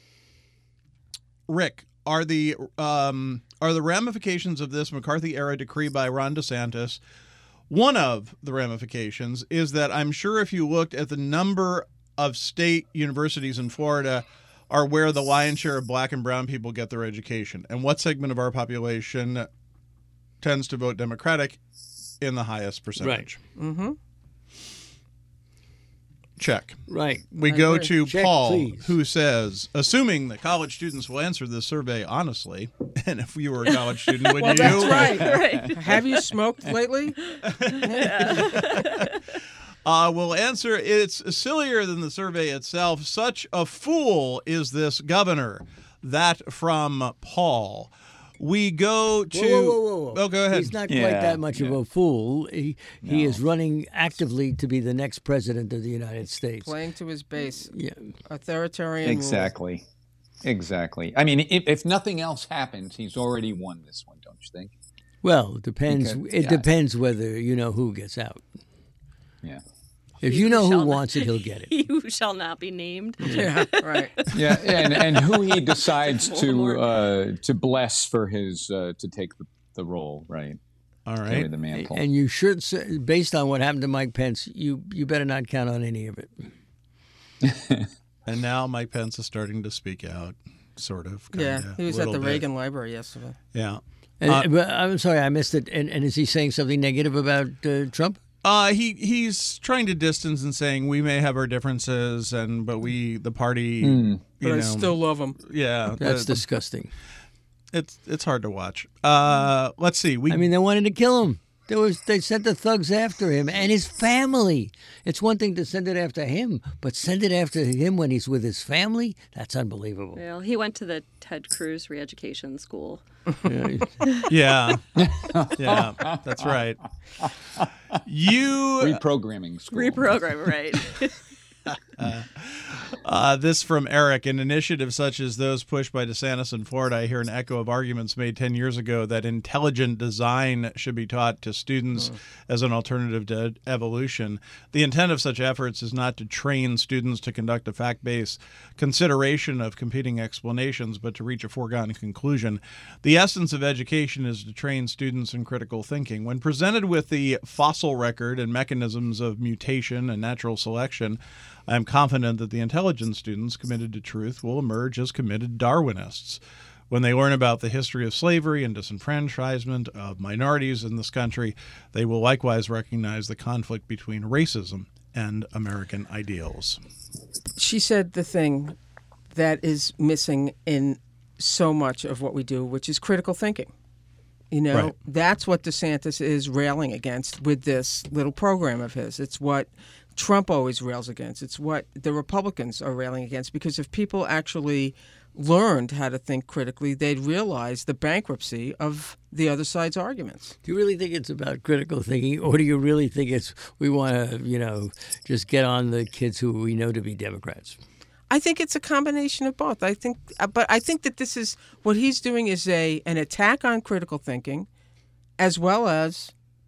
Rick. Are the um, are the ramifications of this McCarthy era decree by Ron DeSantis? One of the ramifications is that I'm sure if you looked at the number of state universities in Florida are where the lion's share of black and brown people get their education. And what segment of our population tends to vote Democratic in the highest percentage? Right. Mm-hmm. Check. Right. We I go agree. to Check, Paul, please. who says, assuming that college students will answer this survey honestly, and if you were a college student, would Well, you? that's right. Right. Have you smoked lately? Uh, will answer, it's sillier than the survey itself. Such a fool is this governor. That from Paul. We go to. Whoa, whoa, whoa, whoa. Oh, go ahead. He's not quite Yeah, that much of yeah. a fool. He he No. is running actively to be the next president of the United States. Playing to his base. Yeah. Authoritarian rules. Exactly. Exactly. I mean, if, if nothing else happens, he's already won this one, don't you think? Well, it depends. Because- it yeah. depends whether you know who gets out. Yeah. If He you know who shall not- wants it, he'll get it. He who shall not be named. Yeah, right. Yeah, and, and who he decides to Voldemort. uh, to bless for his uh, to take the, the role, right? All Carry right. the mantle. And you should, say, based on what happened to Mike Pence, you you better not count on any of it. And now Mike Pence is starting to speak out, sort of. Yeah, kinda, he was at little the bit. Reagan Library yesterday. Yeah. And, Uh, but I'm sorry, I missed it. And, and is he saying something negative about uh, Trump? Uh, he he's trying to distance and saying we may have our differences, and but we the party, you But I know, still love him. yeah, That's the- disgusting. it's it's hard to watch. Uh, let's see. We I mean, they wanted to kill him. There was they sent the thugs after him and his family. It's one thing to send it after him, but send it after him when he's with his family? That's unbelievable. Well, he went to the Ted Cruz re-education school. Yeah. yeah, yeah, that's right. You Reprogramming school. Reprogram, right? Uh, this from Eric. An initiative such as those pushed by DeSantis in Florida, I hear an echo of arguments made ten years ago that intelligent design should be taught to students as an alternative to evolution. The intent of such efforts is not to train students to conduct a fact-based consideration of competing explanations, but to reach a foregone conclusion. The essence of education is to train students in critical thinking. When presented with the fossil record and mechanisms of mutation and natural selection, I am confident that the intelligent students committed to truth will emerge as committed Darwinists. When they learn about the history of slavery and disenfranchisement of minorities in this country, they will likewise recognize the conflict between racism and American ideals. She said the thing that is missing in so much of what we do, which is critical thinking. You know, Right. that's what DeSantis is railing against with this little program of his. It's what Trump always rails against. It's what the Republicans are railing against, because if people actually learned how to think critically, they'd realize the bankruptcy of the other side's arguments. Do you really think it's about critical thinking, or do you really think it's we want to, you know, just get on the kids who we know to be Democrats? I think it's a combination of both. I think, uh, but I think that this is what he's doing is a an attack on critical thinking, as well as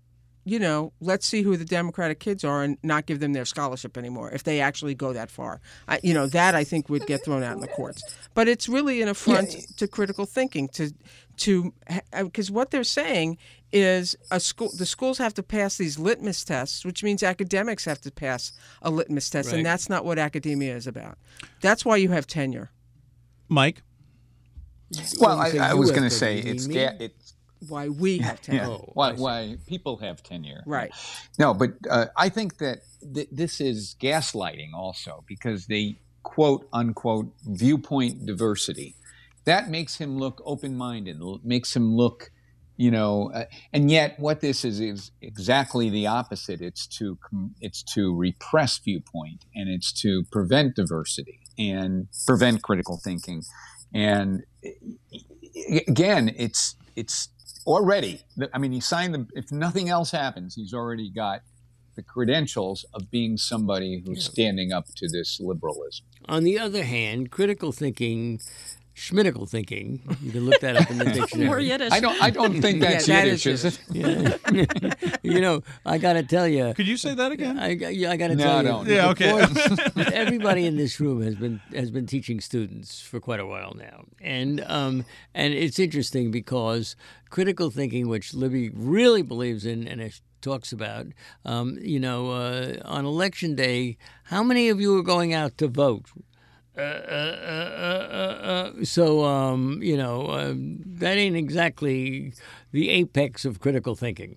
you know, let's see who the Democratic kids are and not give them their scholarship anymore if they actually go that far. I, you know, that I think would get thrown out in the courts. But it's really an affront yeah. to critical thinking, to to because what they're saying is a school the schools have to pass these litmus tests, which means academics have to pass a litmus test, right. and that's not what academia is about. That's why you have tenure. Mike? Well, I, I was going to say it's ga- it's why we have tenure. Yeah. Oh, why why people have tenure. Right. No, but uh, I think that th- this is gaslighting also, because they quote unquote viewpoint diversity. That makes him look open-minded, makes him look, you know, uh, and yet what this is is exactly the opposite. It's to it's to repress viewpoint, and it's to prevent diversity and prevent critical thinking. And again, it's it's already, I mean, he signed the, if nothing else happens, he's already got the credentials of being somebody who's yeah. standing up to this liberalism. On the other hand, critical thinking, Schmidtical thinking, you can look that up in the dictionary. More Yiddish. I don't, I don't think that's yeah, that Yiddish, is, is it? Yeah. You know, I got to tell you. Could you say that again? I, I got to No, tell you. don't. Yeah, okay. Course, everybody in this room has been has been teaching students for quite a while now, and um, and it's interesting because critical thinking, which Libby really believes in and has talks about, um, you know, uh, on election day, how many of you are going out to vote? Uh, uh, uh, uh, uh, so, um, you know, um, that ain't exactly the apex of critical thinking.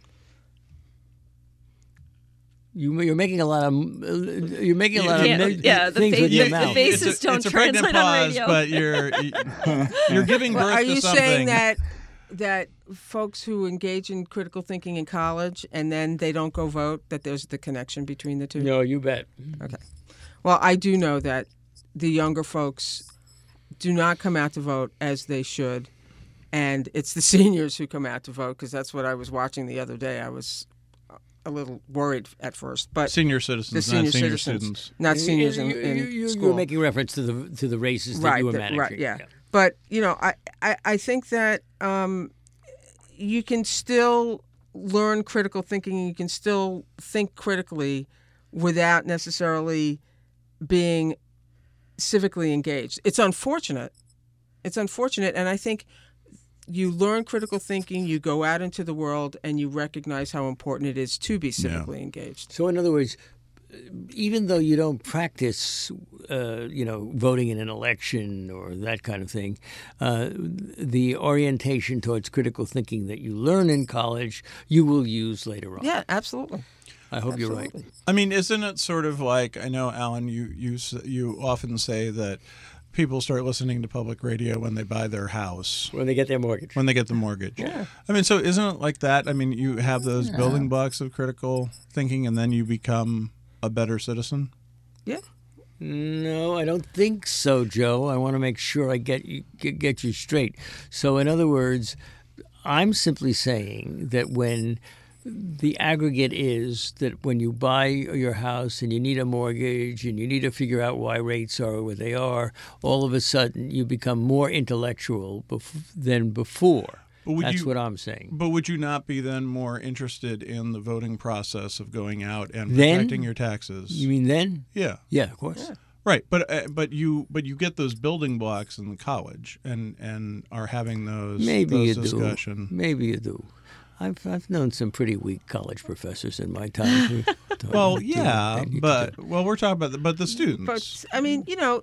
You, you're making a lot of you're making a lot yeah, of yeah, the things face, with your the mouth. faces it's a, don't it's a translate pregnant on pause, radio. but you're you're giving birth well, are to you something. saying that that folks who engage in critical thinking in college and then they don't go vote, that there's the connection between the two? No, you bet. Okay. Well, I do know that the younger folks do not come out to vote as they should, and it's the seniors who come out to vote, because that's what I was watching the other day. I was a little worried at first, but senior citizens, the senior not senior citizens, students, not seniors you, in, you, in you, school. You're making reference to the to the races that right, you were the, managing. right, yeah. yeah. But you know, I, I, I think that um, you can still learn critical thinking. You can still think critically without necessarily being civically engaged. It's unfortunate. It's unfortunate, and I think you learn critical thinking, you go out into the world, and you recognize how important it is to be civically yeah. engaged. So, in other words, even though you don't practice, uh, you know, voting in an election or that kind of thing, uh, the orientation towards critical thinking that you learn in college, you will use later on. Yeah, absolutely. I hope Absolutely. you're right. I mean, isn't it sort of like, I know, Alan, you you you often say that people start listening to public radio when they buy their house. When they get their mortgage. When they get the mortgage. Yeah. I mean, so isn't it like that? I mean, you have those yeah. building blocks of critical thinking, and then you become a better citizen? Yeah. No, I don't think so, Joe. I want to make sure I get you, get, get you straight. So, in other words, I'm simply saying that when the aggregate is that when you buy your house and you need a mortgage and you need to figure out why rates are what they are, all of a sudden you become more intellectual bef- than before. That's you, what I'm saying. But would you not be then more interested in the voting process of going out and then, protecting your taxes? You mean then? Yeah. Yeah, of course. Yeah. Right, but uh, but you but you get those building blocks in college and, and are having those Maybe those you discussion. do. Maybe you do. I've I've known some pretty weak college professors in my time. Who well, yeah, but well, we're talking about the, but the students. But I mean, you know,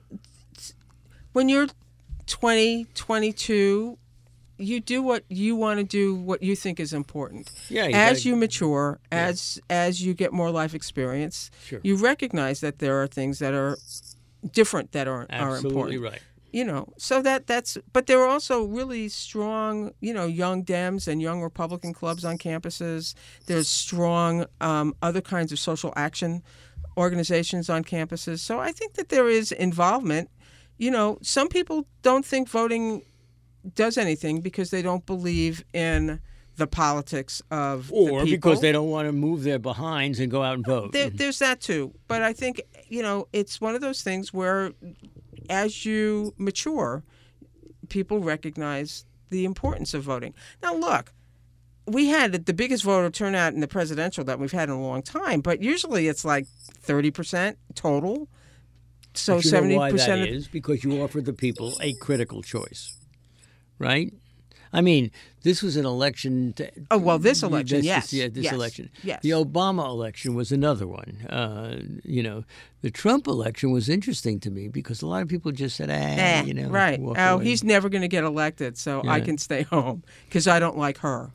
when you're twenty, twenty-two, you do what you want to do, what you think is important. Yeah. You as gotta, you mature, yeah. as as you get more life experience, sure. you recognize that there are things that are different that are Absolutely are important. right. You know, so that that's, but there are also really strong, you know, young Dems and young Republican clubs on campuses. There's strong um, other kinds of social action organizations on campuses. So I think that there is involvement. You know, some people don't think voting does anything because they don't believe in the politics of or the people. because they don't want to move their behinds and go out and vote. There, there's that too. But I think, you know, it's one of those things where as you mature, people recognize the importance of voting. Now, look, we had the biggest voter turnout in the presidential that we've had in a long time, but usually it's like thirty percent total. So But you seventy know why percent that of is? Because you offered the people a critical choice, right? I mean, this was an election. To, Oh, well, this election, this, yes. yeah, this Yes. election. Yes. The Obama election was another one. Uh, you know, the Trump election was interesting to me because a lot of people just said, ah, Eh, you know. right. walk Oh, away. he's never going to get elected, so I Yeah. can stay home because I don't like her.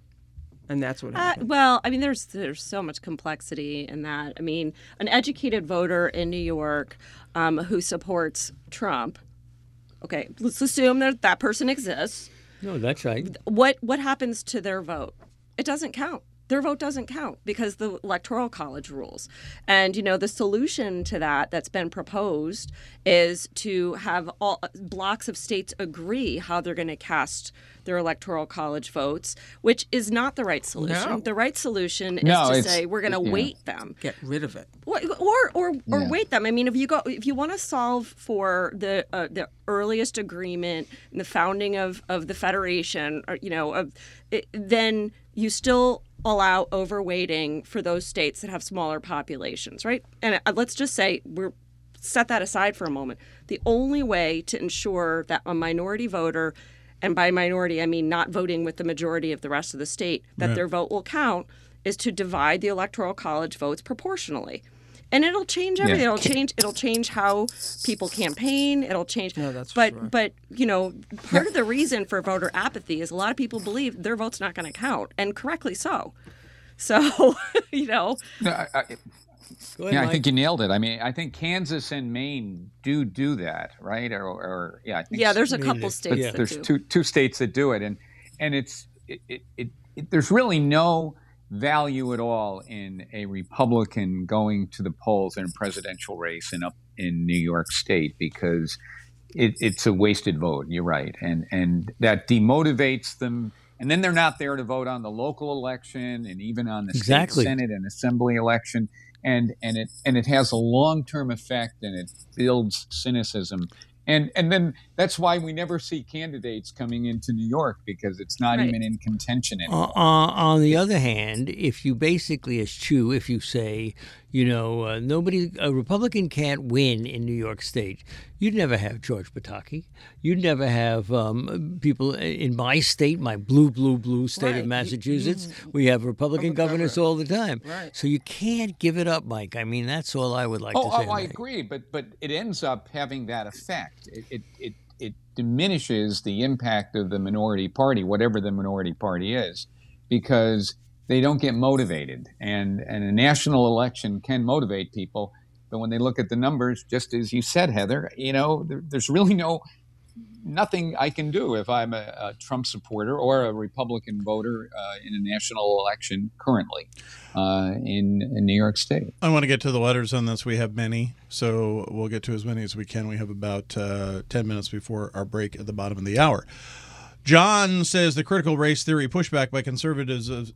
And that's what Uh, happened. well, I mean, there's there's so much complexity in that. I mean, an educated voter in New York um, who supports Trump. Okay, let's assume that that person exists. No, that's right. What what happens to their vote? It doesn't count. Their vote doesn't count because the Electoral College rules. And, you know, the solution to that that's been proposed is to have all blocks of states agree how they're going to cast their Electoral College votes, which is not the right solution. No. The right solution is No, to it's- say we're going to yeah. weight them. Get rid of it. Or or or, or Yeah. wait them. I mean, if you go, if you want to solve for the uh, the earliest agreement and the founding of, of the federation, or you know, of it, then you still allow overweighting for those states that have smaller populations, right? And uh, let's just say we're set that aside for a moment. The only way to ensure that a minority voter, and by minority I mean not voting with the majority of the rest of the state, that Right. their vote will count, is to divide the Electoral College votes proportionally. And it'll change everything. Yeah. It'll change. It'll change how people campaign. It'll change. No, that's for but sure. but you know, part of the reason for voter apathy is a lot of people believe their vote's not going to count, and correctly so. So you know, No, I, I, Go ahead, yeah, I Mike. think you nailed it. I mean, I think Kansas and Maine do do that, right? Or, or yeah, I think yeah, there's a mean, couple it- states yeah. that there's do. two two states that do it, and and it's it, it, it, it there's really no value at all in a Republican going to the polls in a presidential race in up in New York State because it, it's a wasted vote. You're right, and and that demotivates them. And then they're not there to vote on the local election and even on the Exactly. state senate and assembly election. And and it and it has a long term effect, and it builds cynicism. And and then that's why we never see candidates coming into New York because it's not Right. even in contention anymore. Uh, uh, on the other hand, if you basically eschew, if you say, you know, uh, nobody, a Republican can't win in New York State, you'd never have George Pataki. You'd never have um, people in my state, my blue, blue, blue state Right. of You- Massachusetts. We have Republican Republican governors all the time. Right. So you can't give it up, Mike. I mean, that's all I would like Oh, to say. oh, I Mike. agree, but but it ends up having that effect. It, it it it diminishes the impact of the minority party, whatever the minority party is, because they don't get motivated. And and a national election can motivate people, but when they look at the numbers, just as you said, Heather, you know, there, there's really no nothing I can do if I'm a, a Trump supporter or a Republican voter uh, in a national election currently uh, in, in New York State. I want to get to the letters on this. We have many, so we'll get to as many as we can. We have about uh, ten minutes before our break at the bottom of the hour. John says the critical race theory pushback by conservatives is,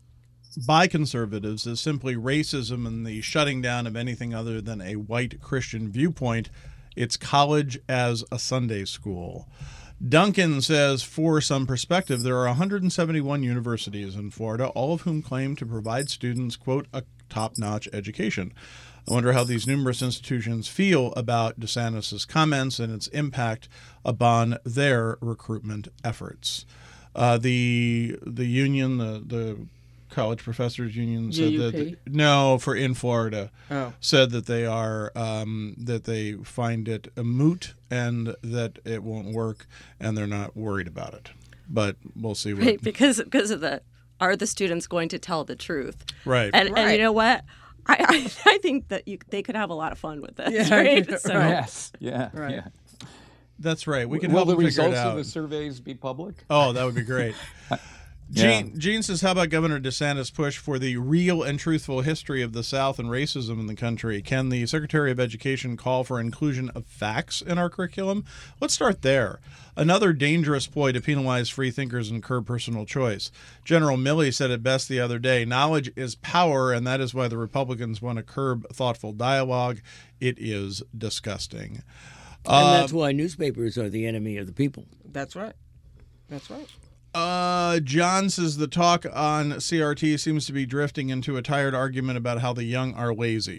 by conservatives is simply racism and the shutting down of anything other than a white Christian viewpoint. It's college as a Sunday school. Duncan says, for some perspective, there are one hundred seventy-one universities in Florida, all of whom claim to provide students, quote, a top-notch education. I wonder how these numerous institutions feel about DeSantis' comments and its impact upon their recruitment efforts. Uh, the the union, the, the College Professors Union, said U U that P? no, for in Florida, Oh. said that they are um, that they find it a moot and that it won't work, and they're not worried about it. But we'll see what. Right, because because of the are the students going to tell the truth? Right. And and Right. you know what? I, I, I think that you, they could have a lot of fun with this, Yeah, right? yeah, So, Yes. Yeah. Right. Yeah. That's right. We can Will help the them figure it results of out. the surveys be public? Oh, that would be great. Yeah. Gene, Gene says, how about Governor DeSantis' push for the real and truthful history of the South and racism in the country? Can the Secretary of Education call for inclusion of facts in our curriculum? Let's start there. Another dangerous ploy to penalize free thinkers and curb personal choice. General Milley said it best the other day, knowledge is power, and that is why the Republicans want to curb thoughtful dialogue. It is disgusting. And that's why newspapers are the enemy of the people. That's right. That's right. Uh, Uh, John says the talk on C R T seems to be drifting into a tired argument about how the young are lazy.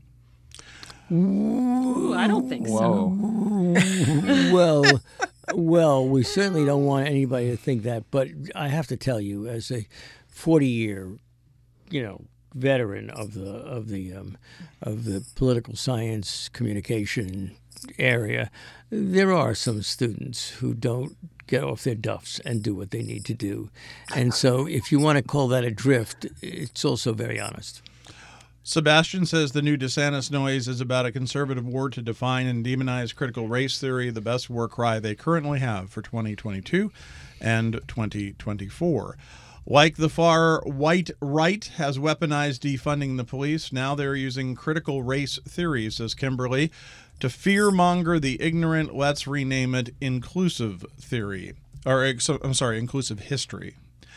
Ooh, I don't think Whoa. so. well, well, we certainly don't want anybody to think that. But I have to tell you, as a forty-year, you know, veteran of the of the um, of the political science communication area, there are some students who don't get off their duffs and do what they need to do. And so if you want to call that a drift, it's also very honest. Sebastian says the new DeSantis noise is about a conservative war to define and demonize critical race theory, the best war cry they currently have for twenty twenty-two and twenty twenty-four. Like the far white right has weaponized defunding the police, now they're using critical race theory, says Kimberly, to fearmonger the ignorant. Let's rename it inclusive theory. Or, I'm sorry, inclusive history.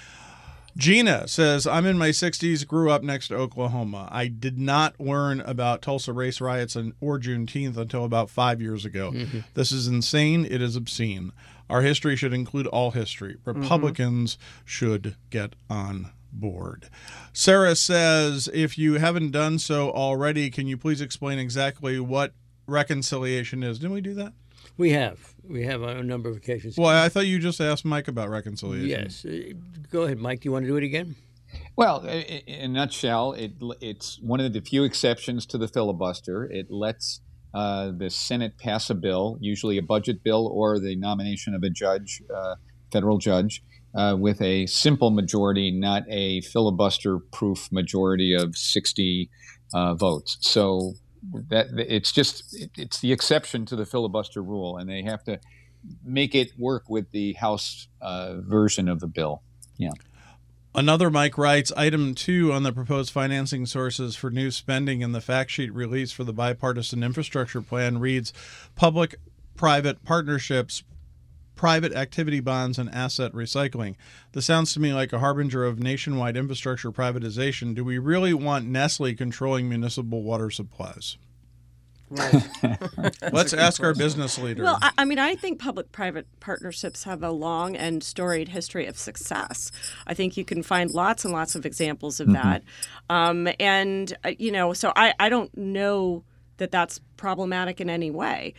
Gina says, I'm in my sixties, grew up next to Oklahoma. I did not learn about Tulsa race riots and, or Juneteenth until about five years ago. Mm-hmm. This is insane. It is obscene. Our history should include all history. Republicans mm-hmm. should get on board. Sarah says, if you haven't done so already, can you please explain exactly what reconciliation is? Didn't we do that? We have. We have on a number of occasions. Well, I thought you just asked Mike about reconciliation. Yes. Uh, go ahead, Mike. Do you want to do it again? Well, in a nutshell, it, it's one of the few exceptions to the filibuster. It lets uh, the Senate pass a bill, usually a budget bill or the nomination of a judge, uh, federal judge, uh, with a simple majority, not a filibuster-proof majority of sixty uh, votes. So that it's just it's the exception to the filibuster rule, and they have to make it work with the House uh, version of the bill. Yeah. Another Mike writes, item two on the proposed financing sources for new spending in the fact sheet released for the bipartisan infrastructure plan reads public-private partnerships, private activity bonds, and asset recycling. This sounds to me like a harbinger of nationwide infrastructure privatization. Do we really want Nestle controlling municipal water supplies? Right. Let's ask our business leader. Well, I, I mean, I think public-private partnerships have a long and storied history of success. I think you can find lots and lots of examples of mm-hmm. that. Um, and, uh, you know, so I, I don't know that that's problematic in any way.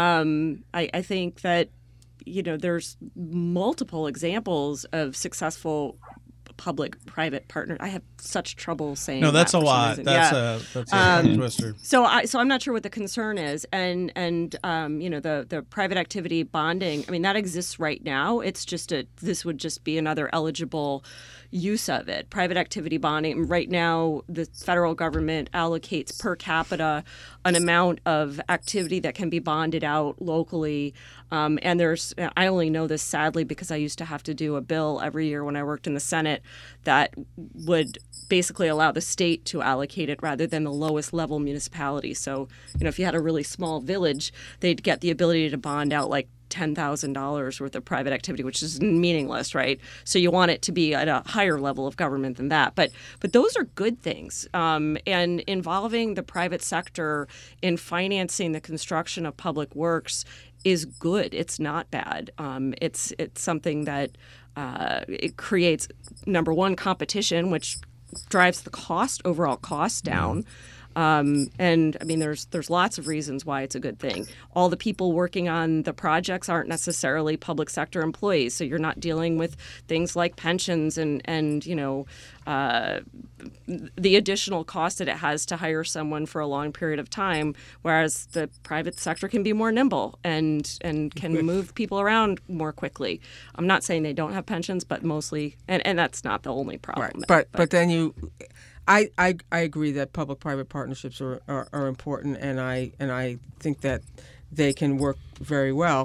Um, I, I think that, you know, there's multiple examples of successful public-private partner. I have such trouble saying. No, that's that a lot. Reason. That's yeah. a that's a um, twister. So I so I'm not sure what the concern is, and and um, you know the the private activity bonding. I mean that exists right now. It's just a this would just be another eligible use of it. Private activity bonding. Right now, the federal government allocates per capita an amount of activity that can be bonded out locally. Um, and there's, I only know this sadly because I used to have to do a bill every year when I worked in the Senate that would basically allow the state to allocate it rather than the lowest level municipality. So, you know, if you had a really small village, they'd get the ability to bond out like ten thousand dollars worth of private activity, which is meaningless, right? So you want it to be at a higher level of government than that. But but those are good things. Um, and involving the private sector in financing the construction of public works is good. It's not bad. Um, it's it's something that uh, it creates, number one, competition, which drives the cost, overall cost down. Um, and I mean, there's there's lots of reasons why it's a good thing. All the people working on the projects aren't necessarily public sector employees, so you're not dealing with things like pensions and and you know uh, the additional cost that it has to hire someone for a long period of time. Whereas the private sector can be more nimble and and can move people around more quickly. I'm not saying they don't have pensions, but mostly, and, and that's not the only problem. Right. But but, but then you. I, I, I agree that public-private partnerships are, are, are important, and I and I think that they can work very well.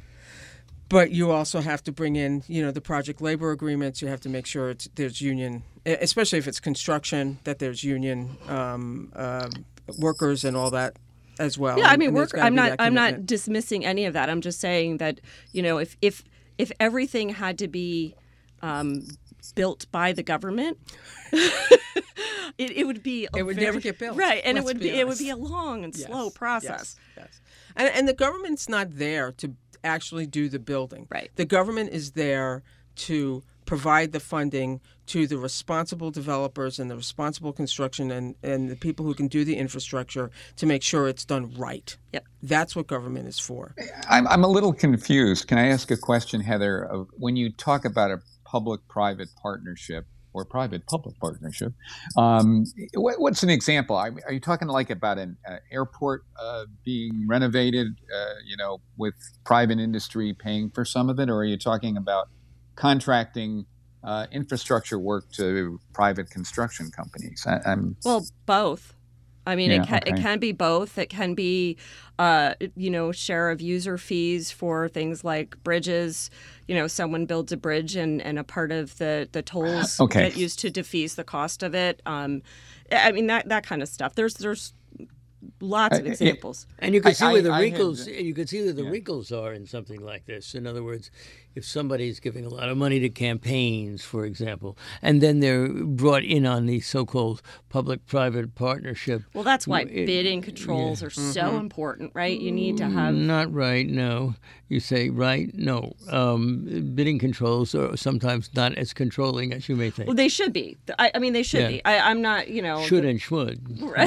But you also have to bring in, you know, the project labor agreements. You have to make sure it's, there's union, especially if it's construction, that there's union um, uh, workers and all that as well. Yeah, I mean, and work. I'm not. I'm not dismissing any of that. I'm just saying that, you know, if if if everything had to be um, built by the government. It, it would be a it would very, never get built, right, and Let's it would be, be it would be a long and yes, slow process. Yes, yes. And, and the government's not there to actually do the building. Right. The government is there to provide the funding to the responsible developers and the responsible construction and, and the people who can do the infrastructure to make sure it's done right. Yep. That's what government is for. I'm, I'm a little confused. Can I ask a question, Heather? Of when you talk about a public-private partnership or private-public partnership, um, what, what's an example? Are, are you talking like about an uh, airport uh, being renovated, uh, you know, with private industry paying for some of it, or are you talking about contracting uh, infrastructure work to private construction companies? I, I'm Well, both. I mean, Yeah, it, can, okay. it can be both. It can be, uh, you know, share of user fees for things like bridges. You know, someone builds a bridge and, and a part of the, the tolls Okay. get used to defease the cost of it. Um, I mean, that, that kind of stuff. There's there's lots of Uh, it- examples. And you can I- see where the I- I had- wrinkles. You can see where the Yeah. wrinkles are in something like this. In other words, if somebody's giving a lot of money to campaigns, for example, and then they're brought in on the so-called public-private partnership. Well, that's why It- bidding controls are so important, right? You need to have. Not right. No, you say right. No, um, bidding controls are sometimes not as controlling as you may think. Well, they should be. I, I mean, they should Yeah. be. I, I'm not, you know. Should and should.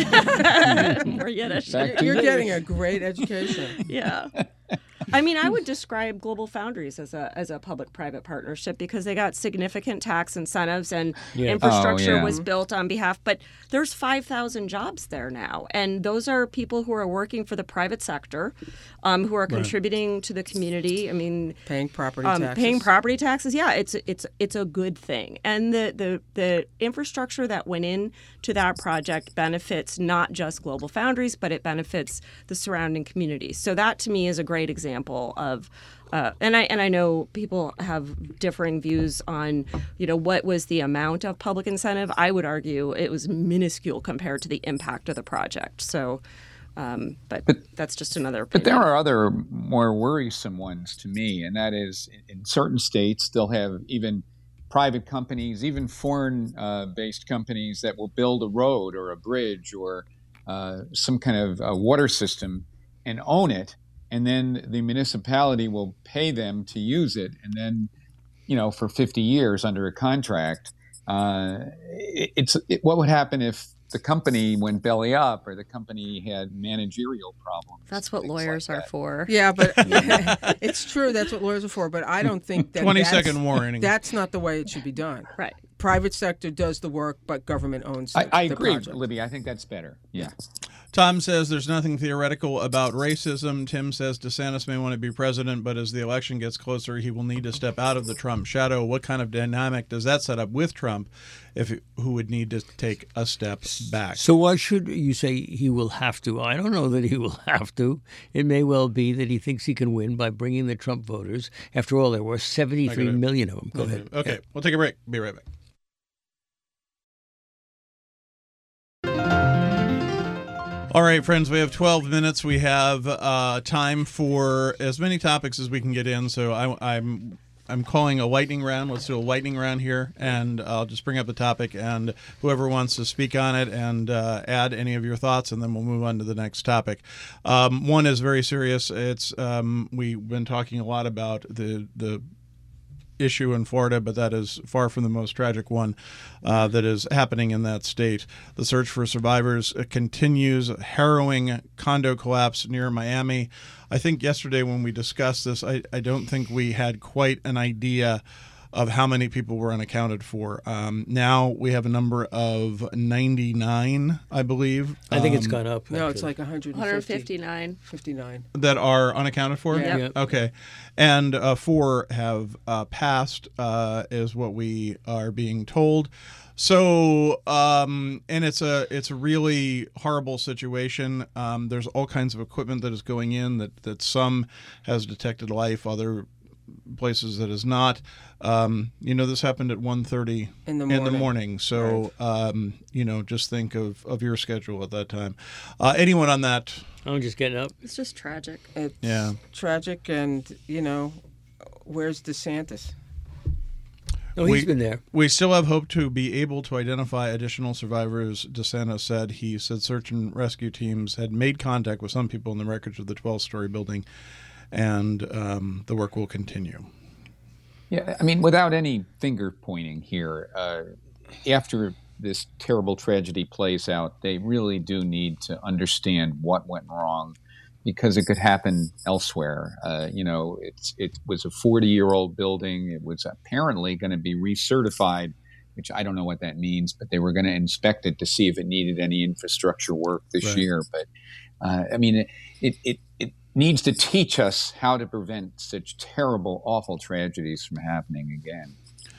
More Yiddish. Back to You're you. getting a great education. Yeah. I mean, I would describe Global Foundries as a as a public-private partnership because they got significant tax incentives and Yeah. infrastructure Oh, yeah. was built on behalf. But there's five thousand jobs there now, and those are people who are working for the private sector, um, who are contributing to the community. I mean, Paying property um, taxes. paying property taxes. Yeah, it's it's it's a good thing, and the the the infrastructure that went in to that project benefits not just Global Foundries, but it benefits the surrounding communities. So that to me is a great example of. Uh, and I and I know people have differing views on, you know, what was the amount of public incentive. I would argue it was minuscule compared to the impact of the project. So, um, but, that's just another But opinion. there are other more worrisome ones to me, and that is in certain states they'll have even private companies, even foreign-based companies that will build a road or a bridge or uh, some kind of uh water system and own it, and then the municipality will pay them to use it, and then, you know, for fifty years under a contract. Uh, it, it's it, what would happen if the company went belly up or the company had managerial problems? That's what things lawyers like are that. for. Yeah, but it's true. That's what lawyers are for. But I don't think that twenty that's- second warning. That's not the way it should be done. Right. Private sector does the work, but government owns the, I, I the agree, project. Libby. I think that's better. Yeah. Tom says there's nothing theoretical about racism. Tim says DeSantis may want to be president, but as the election gets closer, he will need to step out of the Trump shadow. What kind of dynamic does that set up with Trump, if who would need to take a step back? So why should you say he will have to? I don't know that he will have to. It may well be that he thinks he can win by bringing the Trump voters. After all, there were seventy-three Negative. million of them. Go ahead. Okay, Yeah. we'll take a break. Be right back. All right, friends, we have twelve minutes. We have uh, time for as many topics as we can get in. So I, I'm I'm calling a lightning round. Let's do a lightning round here, and I'll just bring up the topic, and whoever wants to speak on it and uh, add any of your thoughts, and then we'll move on to the next topic. Um, one is very serious. It's um, we've been talking a lot about the the issue in Florida, but that is far from the most tragic one uh, that is happening in that state. The search for survivors continues. A harrowing condo collapse near Miami. I think yesterday when we discussed this, I, I don't think we had quite an idea of how many people were unaccounted for. Um, now we have a number of ninety-nine, I believe. I think it's um, gone up. No, it's actually. like one hundred one fifty. fifty-nine. fifty-nine. that are unaccounted for? Yeah. Yep. Okay. And uh, four have uh, passed, uh, is what we are being told. So, um, and it's a it's a really horrible situation. Um, there's all kinds of equipment that is going in that, that some has detected life, other places that is not. Um, you know, this happened at one thirty In the in the morning. morning. So, um, you know, just think of, of your schedule at that time. Uh, anyone on that? I'm just getting up. It's just tragic. It's Yeah. tragic, and, you know, where's DeSantis? No, he's We- been there. We still have hope to be able to identify additional survivors, DeSantis said. He said search and rescue teams had made contact with some people in the wreckage of the twelve-story building, and um, the work will continue. Yeah, I mean, without any finger pointing here, uh, after this terrible tragedy plays out, they really do need to understand what went wrong, because it could happen elsewhere. Uh, you know, it's it was a forty-year-old building. It was apparently going to be recertified, which I don't know what that means, but they were going to inspect it to see if it needed any infrastructure work this Right. year. But uh, I mean, it, it it it needs to teach us how to prevent such terrible, awful tragedies from happening again.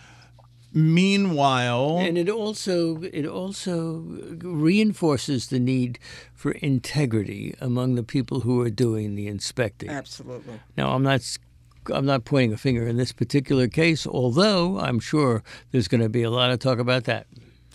Meanwhile, And it also it also reinforces the need for integrity among the people who are doing the inspecting. Absolutely. Now, I'm not s- I'm not pointing a finger in this particular case, although I'm sure there's going to be a lot of talk about that.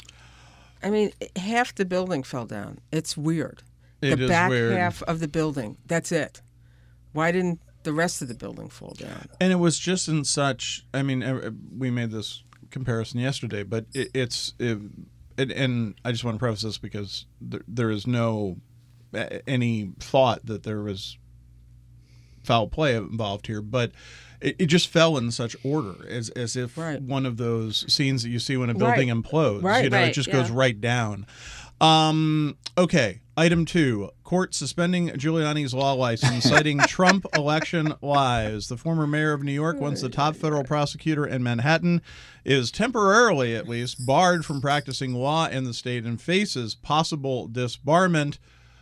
I mean, half the building fell down. It's weird. It the is back weird. half of the building. That's it. Why didn't the rest of the building fall down? and it was just in such. I mean, uh, we made this comparison yesterday, but it, it's it, it, and I just want to preface this because there, there is no uh, any thought that there was foul play involved here, but it, it just fell in such order, as as if Right. one of those scenes that you see when a building Right. implodes. Right. You know, it Right, just yeah. goes right down. Um, okay, item two: court suspending Giuliani's law license, citing Trump election lies. The former mayor of New York, once the top federal prosecutor in Manhattan, is temporarily, at least, barred from practicing law in the state and faces possible disbarment.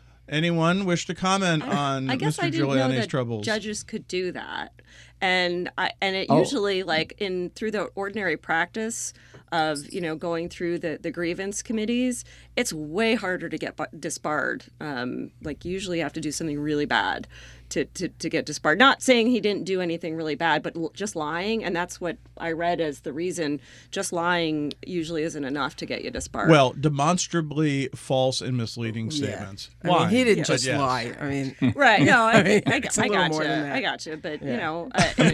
Anyone wish to comment on I guess Mister I didn't know Giuliani's that troubles? judges could do that, and I, and it Oh. usually like in through the ordinary practice of you know going through the, the grievance committees, it's way harder to get bu- disbarred. Um, like usually you have to do something really bad to, to, to get disbarred. Not saying he didn't do anything really bad, but l- just lying, and that's what I read as the reason. Just lying usually isn't enough to get you disbarred. Well, demonstrably false and misleading statements. I mean, he didn't But just yes. lie. I mean, Right. No, I, I mean, I, it's a I little got more you. than that. I got you. But, you Yeah. know,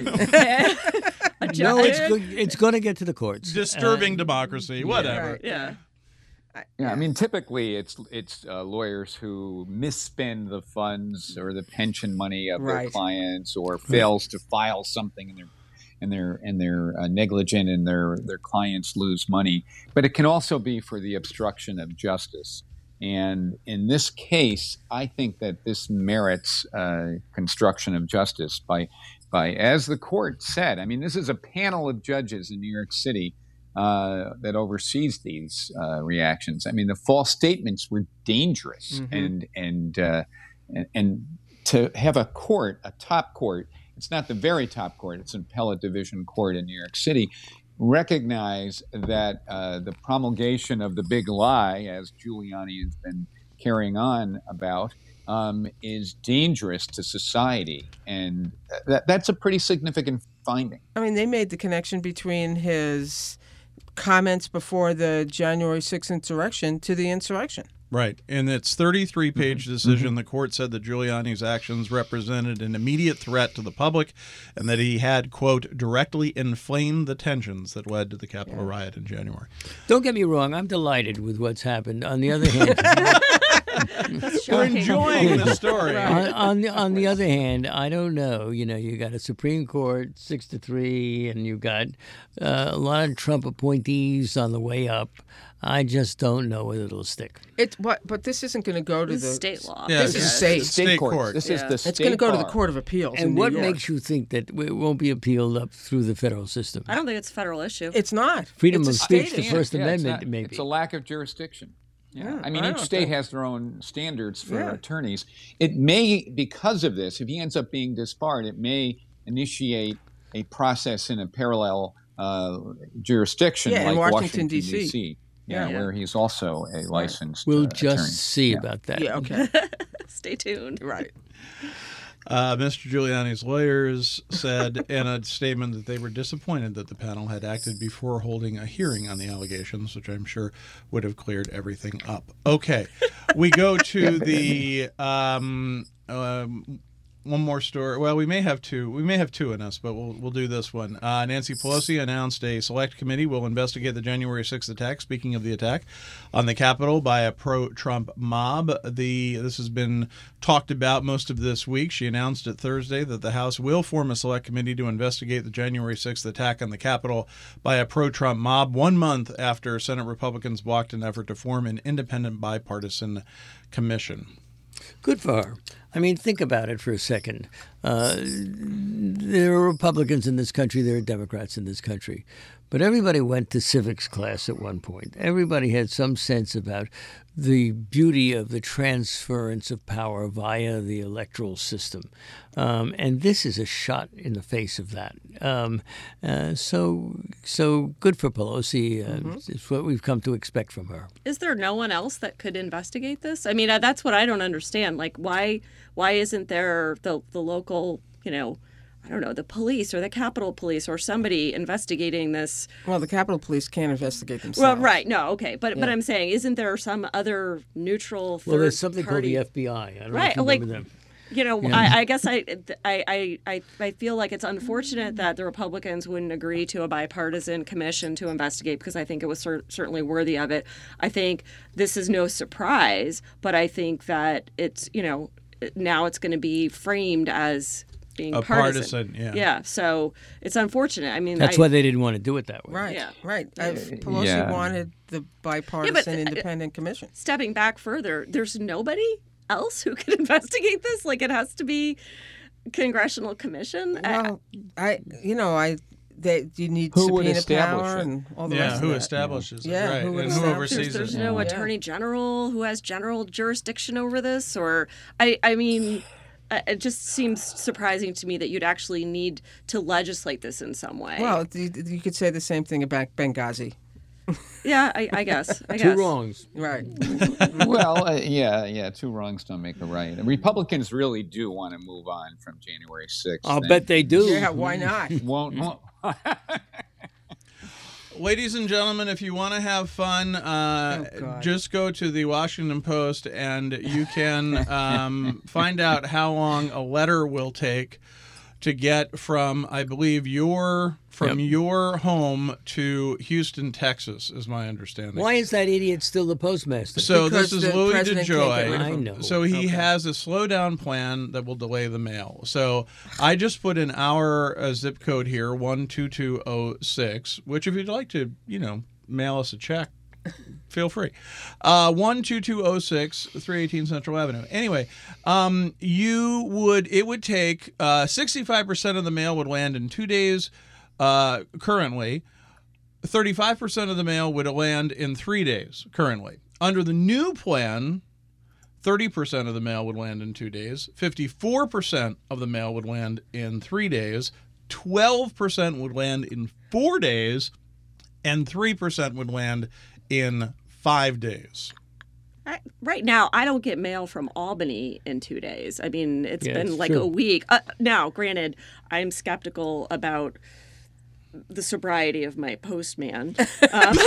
uh, a ju- No, it's go- it's going to get to the courts. Disturbing Uh, democracy, whatever. Right. Yeah. Yeah, I mean, typically it's it's uh, lawyers who misspend the funds or the pension money of their Right. clients, or fails to file something, and they're and they're and they're uh, negligent, and their their clients lose money. But it can also be for the obstruction of justice. And in this case, I think that this merits uh, construction of justice by by as the court said. I mean, this is a panel of judges in New York City uh, that oversees these uh, reactions. I mean, the false statements were dangerous, Mhm. and and, uh, and and to have a court, a top court, it's not the very top court, it's an appellate division court in New York City, recognize that uh, the promulgation of the big lie, as Giuliani has been carrying on about, um, is dangerous to society, and that, that's a pretty significant finding. I mean, they made the connection between his comments before the January sixth insurrection to the insurrection. Right. In its thirty-three page decision, the court said that Giuliani's actions represented an immediate threat to the public and that he had, quote, directly inflamed the tensions that led to the Capitol riot in January. Don't get me wrong. I'm delighted with what's happened. On the other hand, We're enjoying the story. on, on the on the other hand, I don't know. You know, you got a Supreme Court six to three, and you got uh, a lot of Trump appointees on the way up. I just don't know whether it'll stick. It, but, but this isn't going to go to This the is state law. Yeah, This is it's state. State, State court. court. This Yeah. is the It's state going to go to the bar. Court of Appeals. in And New what York. makes you think that it won't be appealed up through the federal system? I don't think it's a federal issue. It's not. Freedom It's a of state speech, the issue. First Yeah, it's Amendment, not- maybe. It's a lack of jurisdiction. Yeah, Yeah, I mean, I each don't state think- has their own standards for Yeah. attorneys. It may, because of this, if he ends up being disbarred, it may initiate a process in a parallel uh, jurisdiction Yeah, in like Washington, Washington, D C. D C. Yeah, Yeah. where he's also a licensed We'll uh, just attorney. see Yeah. about that. Yeah, okay. Stay tuned. Right. Uh, Mister Giuliani's lawyers said in a statement that they were disappointed that the panel had acted before holding a hearing on the allegations, which I'm sure would have cleared everything up. Okay, we go to the um, um, one more story. Well, we may have two. We may have two in us, but we'll we'll do this one. Uh, Nancy Pelosi announced a select committee will investigate the January sixth attack. Speaking of the attack on the Capitol by a pro-Trump mob, the this has been talked about most of this week. She announced it Thursday that the House will form a select committee to investigate the January sixth attack on the Capitol by a pro-Trump mob, one month after Senate Republicans blocked an effort to form an independent bipartisan commission. Good for her. I mean, think about it for a second. Uh, there are Republicans in this country. There are Democrats in this country. But everybody went to civics class at one point. Everybody had some sense about the beauty of the transference of power via the electoral system. Um, and this is a shot in the face of that. Um, uh, so so good for Pelosi. Uh, mm-hmm. It's what we've come to expect from her. Is there no one else that could investigate this? I mean, that's what I don't understand. Like, why why isn't there the, the local, you know, I don't know, the police or the Capitol Police or somebody investigating this? Well, the Capitol Police can't investigate themselves. Well, right. No, okay. But yeah. but I'm saying, isn't there some other neutral third Well, there's something party? called the F B I. I don't right. know if you like, remember them. You know, yeah. I, I guess I, I, I, I feel like it's unfortunate that the Republicans wouldn't agree to a bipartisan commission to investigate, because I think it was cer- certainly worthy of it. I think this is no surprise, but I think that it's, you know, now it's going to be framed as being a partisan. partisan. Yeah. Yeah. So it's unfortunate. I mean, that's I, why they didn't want to do it that way. Right. Yeah. Right. Uh, Pelosi yeah. wanted the bipartisan yeah, but, independent commission. Stepping back further, there's nobody else who could investigate this. Like, it has to be congressional commission. Well, I, I you know, I. They, you need who would subpoena establish power it? and all the Yeah, rest who of that. establishes it, Yeah, right, who would and who establish oversees There's it. no Yeah. attorney general who has general jurisdiction over this, or I, I mean, uh, it just seems surprising to me that you'd actually need to legislate this in some way. Well, you, you could say the same thing about Benghazi. yeah, I, I guess. I Two guess. wrongs. Right. well, uh, yeah, yeah, two wrongs don't make a right. And Republicans really do want to move on from January sixth. I'll bet they do. Yeah, why not? Won't. won't. Ladies and gentlemen, if you want to have fun, uh, Oh, just go to the Washington Post and you can um, find out how long a letter will take to get from, I believe, your from Yep. your home to Houston, Texas, is my understanding. Why is that idiot still the postmaster? So Because this is the Louis president can't get rid DeJoy. of I him. know. So he Okay. has a slowdown plan that will delay the mail. So I just put in our uh, zip code here, one two two zero six, which if you'd like to, you know, mail us a check, feel free. Uh, one two two zero six, three eighteen Central Avenue. Anyway, um, you would, it would take uh, sixty-five percent of the mail would land in two days uh, currently. thirty-five percent of the mail would land in three days currently. Under the new plan, thirty percent of the mail would land in two days, fifty-four percent of the mail would land in three days, twelve percent would land in four days, and three percent would land in five days. I, right now, I don't get mail from Albany in two days. I mean, it's Yeah, been it's like true. a week. Uh, now, granted, I'm skeptical about the sobriety of my postman. Um,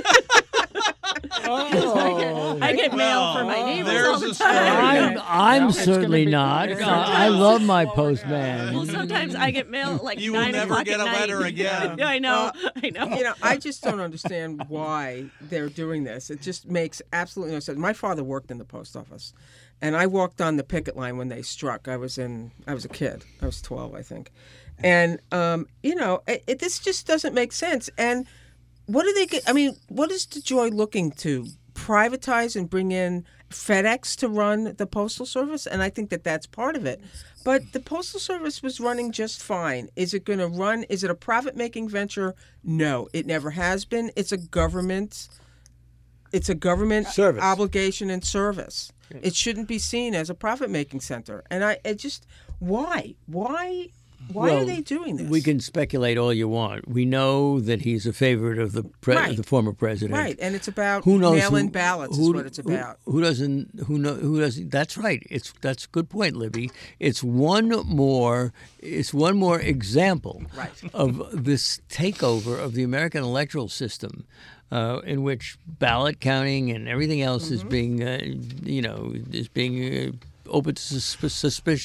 Oh. I get mail from my Well, neighbors there's all the a story. time. I'm, I'm It's gonna certainly be- not. it's Uh, gonna be- I love my postman. Well, sometimes I get mail at like You will nine never o'clock get at a night. letter again. Yeah, I know. I know. You know, I just don't understand why they're doing this. It just makes absolutely no sense. My father worked in the post office, and I walked on the picket line when they struck. I was in, I was a kid. I was twelve, I think. And, um, you know, it, it, this just doesn't make sense. And what do they get? I mean, what is DeJoy looking to privatize and bring in FedEx to run the Postal Service? And I think that that's part of it. But the Postal Service was running just fine. Is it going to run? Is it a profit-making venture? No, it never has been. It's a government. It's a government Service. obligation and service. It shouldn't be seen as a profit-making center. And I, it just, why, why, why Well, are they doing this? We can speculate all you want. We know that he's a favorite of the pre- Right. the former president. right, and it's about Who knows? mail-in who- ballots who, is what it's who- about. Who, doesn't? Who know? Who doesn't? That's right. It's that's a good point, Libby. It's one more. It's one more example Right. of this takeover of the American electoral system. Uh, in which ballot counting and everything else Mm-hmm. is being, uh, you know, is being uh, open to sus- suspicion.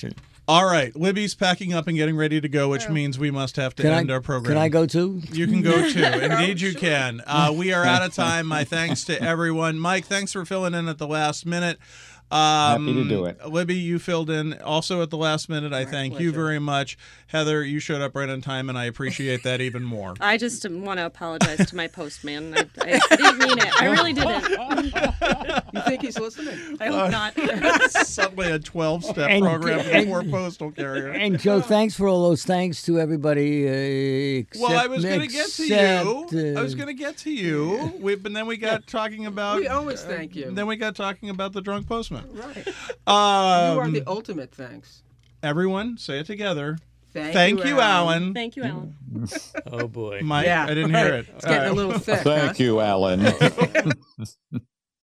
All right, Libby's packing up and getting ready to go, which means we must have to Can end I, our program. Can I go too? You can go too. Indeed, you can. Uh, we are out of time. My thanks to everyone. Mike, thanks for filling in at the last minute. Um, Happy to do it. Libby, you filled in also at the last minute. I thank you pleasure. very much. Heather, you showed up right on time, and I appreciate that even more. I just want to apologize to my postman. I, I didn't mean it. I really didn't. You think he's listening? I hope not. Suddenly a twelve-step And- program for and- poor postal carrier. And Joe, thanks for all those thanks to everybody. Uh, except, Well, I was going to get to except, you. uh, I was going to get to you. We, but then we got talking about. We always thank you. Then we got talking about the drunk postman. Right. Um, You are the ultimate thanks. everyone, say it together. Thank, Thank you, Alan. Thank you, Alan. Oh boy. Mike, Yeah, I didn't right. hear it. It's getting All a right. little thick. Thank huh? you, Alan.